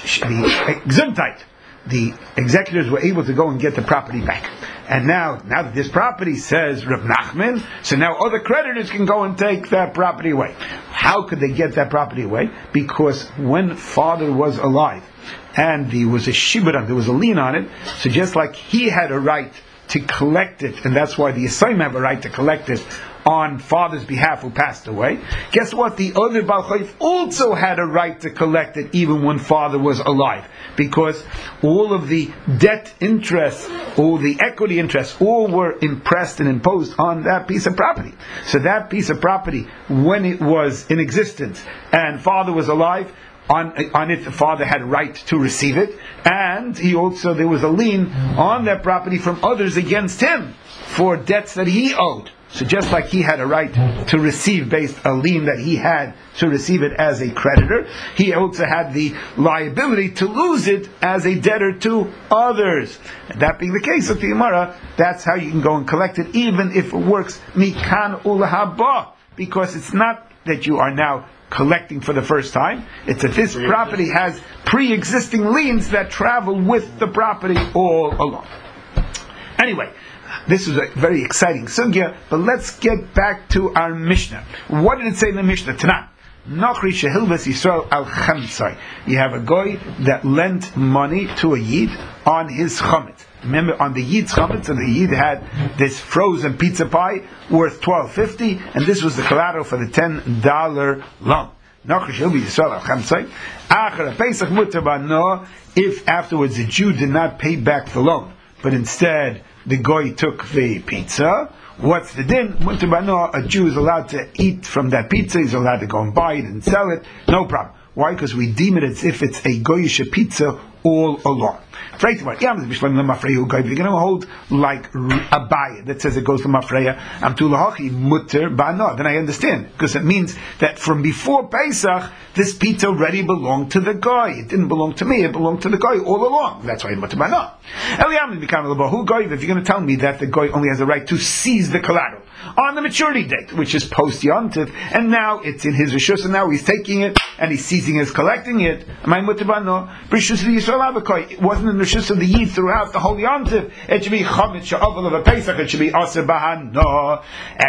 The executors were able to go and get the property back. And now that this property says Reb Nachman, so now other creditors can go and take that property away. How could they get that property away? Because when father was alive, and there was a shibud, there was a lien on it, so just like he had a right to collect it, and that's why the Yisayim have a right to collect it on father's behalf who passed away. Guess what? The other Baal Chayv also had a right to collect it even when father was alive, because all of the debt interest, all the equity interests, all were impressed and imposed on that piece of property. So that piece of property, when it was in existence and father was alive, on it the father had a right to receive it, and there was a lien on that property from others against him for debts that he owed. So just like he had a right to receive based a lien that he had to receive it as a creditor, he also had the liability to lose it as a debtor to others. And that being the case of the Gemara, that's how you can go and collect it, even if it works mikan ulahaba, because it's not that you are now collecting for the first time. It's that this property has pre-existing liens that travel with the property all along. Anyway, this is a very exciting sugya, but let's get back to our Mishnah. What did it say in the Mishnah? Tanan. Nochri shehilves Yisrael al chamtzai. You have a guy that lent money to a Yid on his chametz. Remember, on the Yid's chametz, and the Yid had this frozen pizza pie worth $12.50, and this was the collateral for the $10 loan. Nochri shehilves Yisrael al chamtzai. Achar Pesach mutar bano, if afterwards the Jew did not pay back the loan, but instead the goy took the pizza, What's the din? Mutter bano, a Jew is allowed to eat from that pizza, he's allowed to go and buy it and sell it, no problem. Why? Because we deem it as if it's a goyish pizza all along. If you're going to hold like Abaya that says it goes to Mafreya, mutter ba'no, then I understand, because it means that from before Pesach, this pizza already belonged to the guy. It didn't belong to me, it belonged to the guy all along. That's why mutter ba'no. If you're going to tell me that the guy only has a right to seize the collateral on the maturity date, which is post Yom Tov, and now it's in his rishus, and now he's taking it, and he's seizing it, collecting it. Am I mutter ba'no? It wasn't in the rishus of the Yid throughout the whole Yom Tov. It should be chametz she'avel of a Pesach. It should be aser b'hano.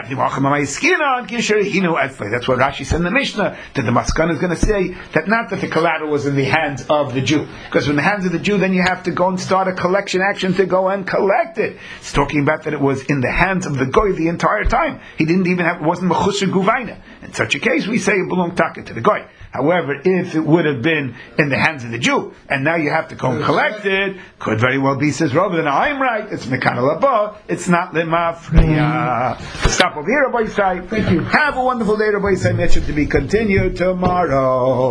That's what Rashi said in the Mishnah. That the Maskana is going to say that not that the collateral was in the hands of the Jew, because in the hands of the Jew, then you have to go and start a collection action to go and collect it. It's talking about that it was in the hands of the goy the entire time. He didn't even have, it wasn't mechusher guvaina. In such a case, we say it belonged taka to the goy. However, if it would have been in the hands of the Jew, and now you have to go and collect it, could very well be, says Rabbi, then I'm right, it's Mekana Laba, it's not Lemafreya. Stop over here, Rabbi Yisai. Thank you. Have a wonderful day, Rabbi Yisai. Mentioned to be continued tomorrow.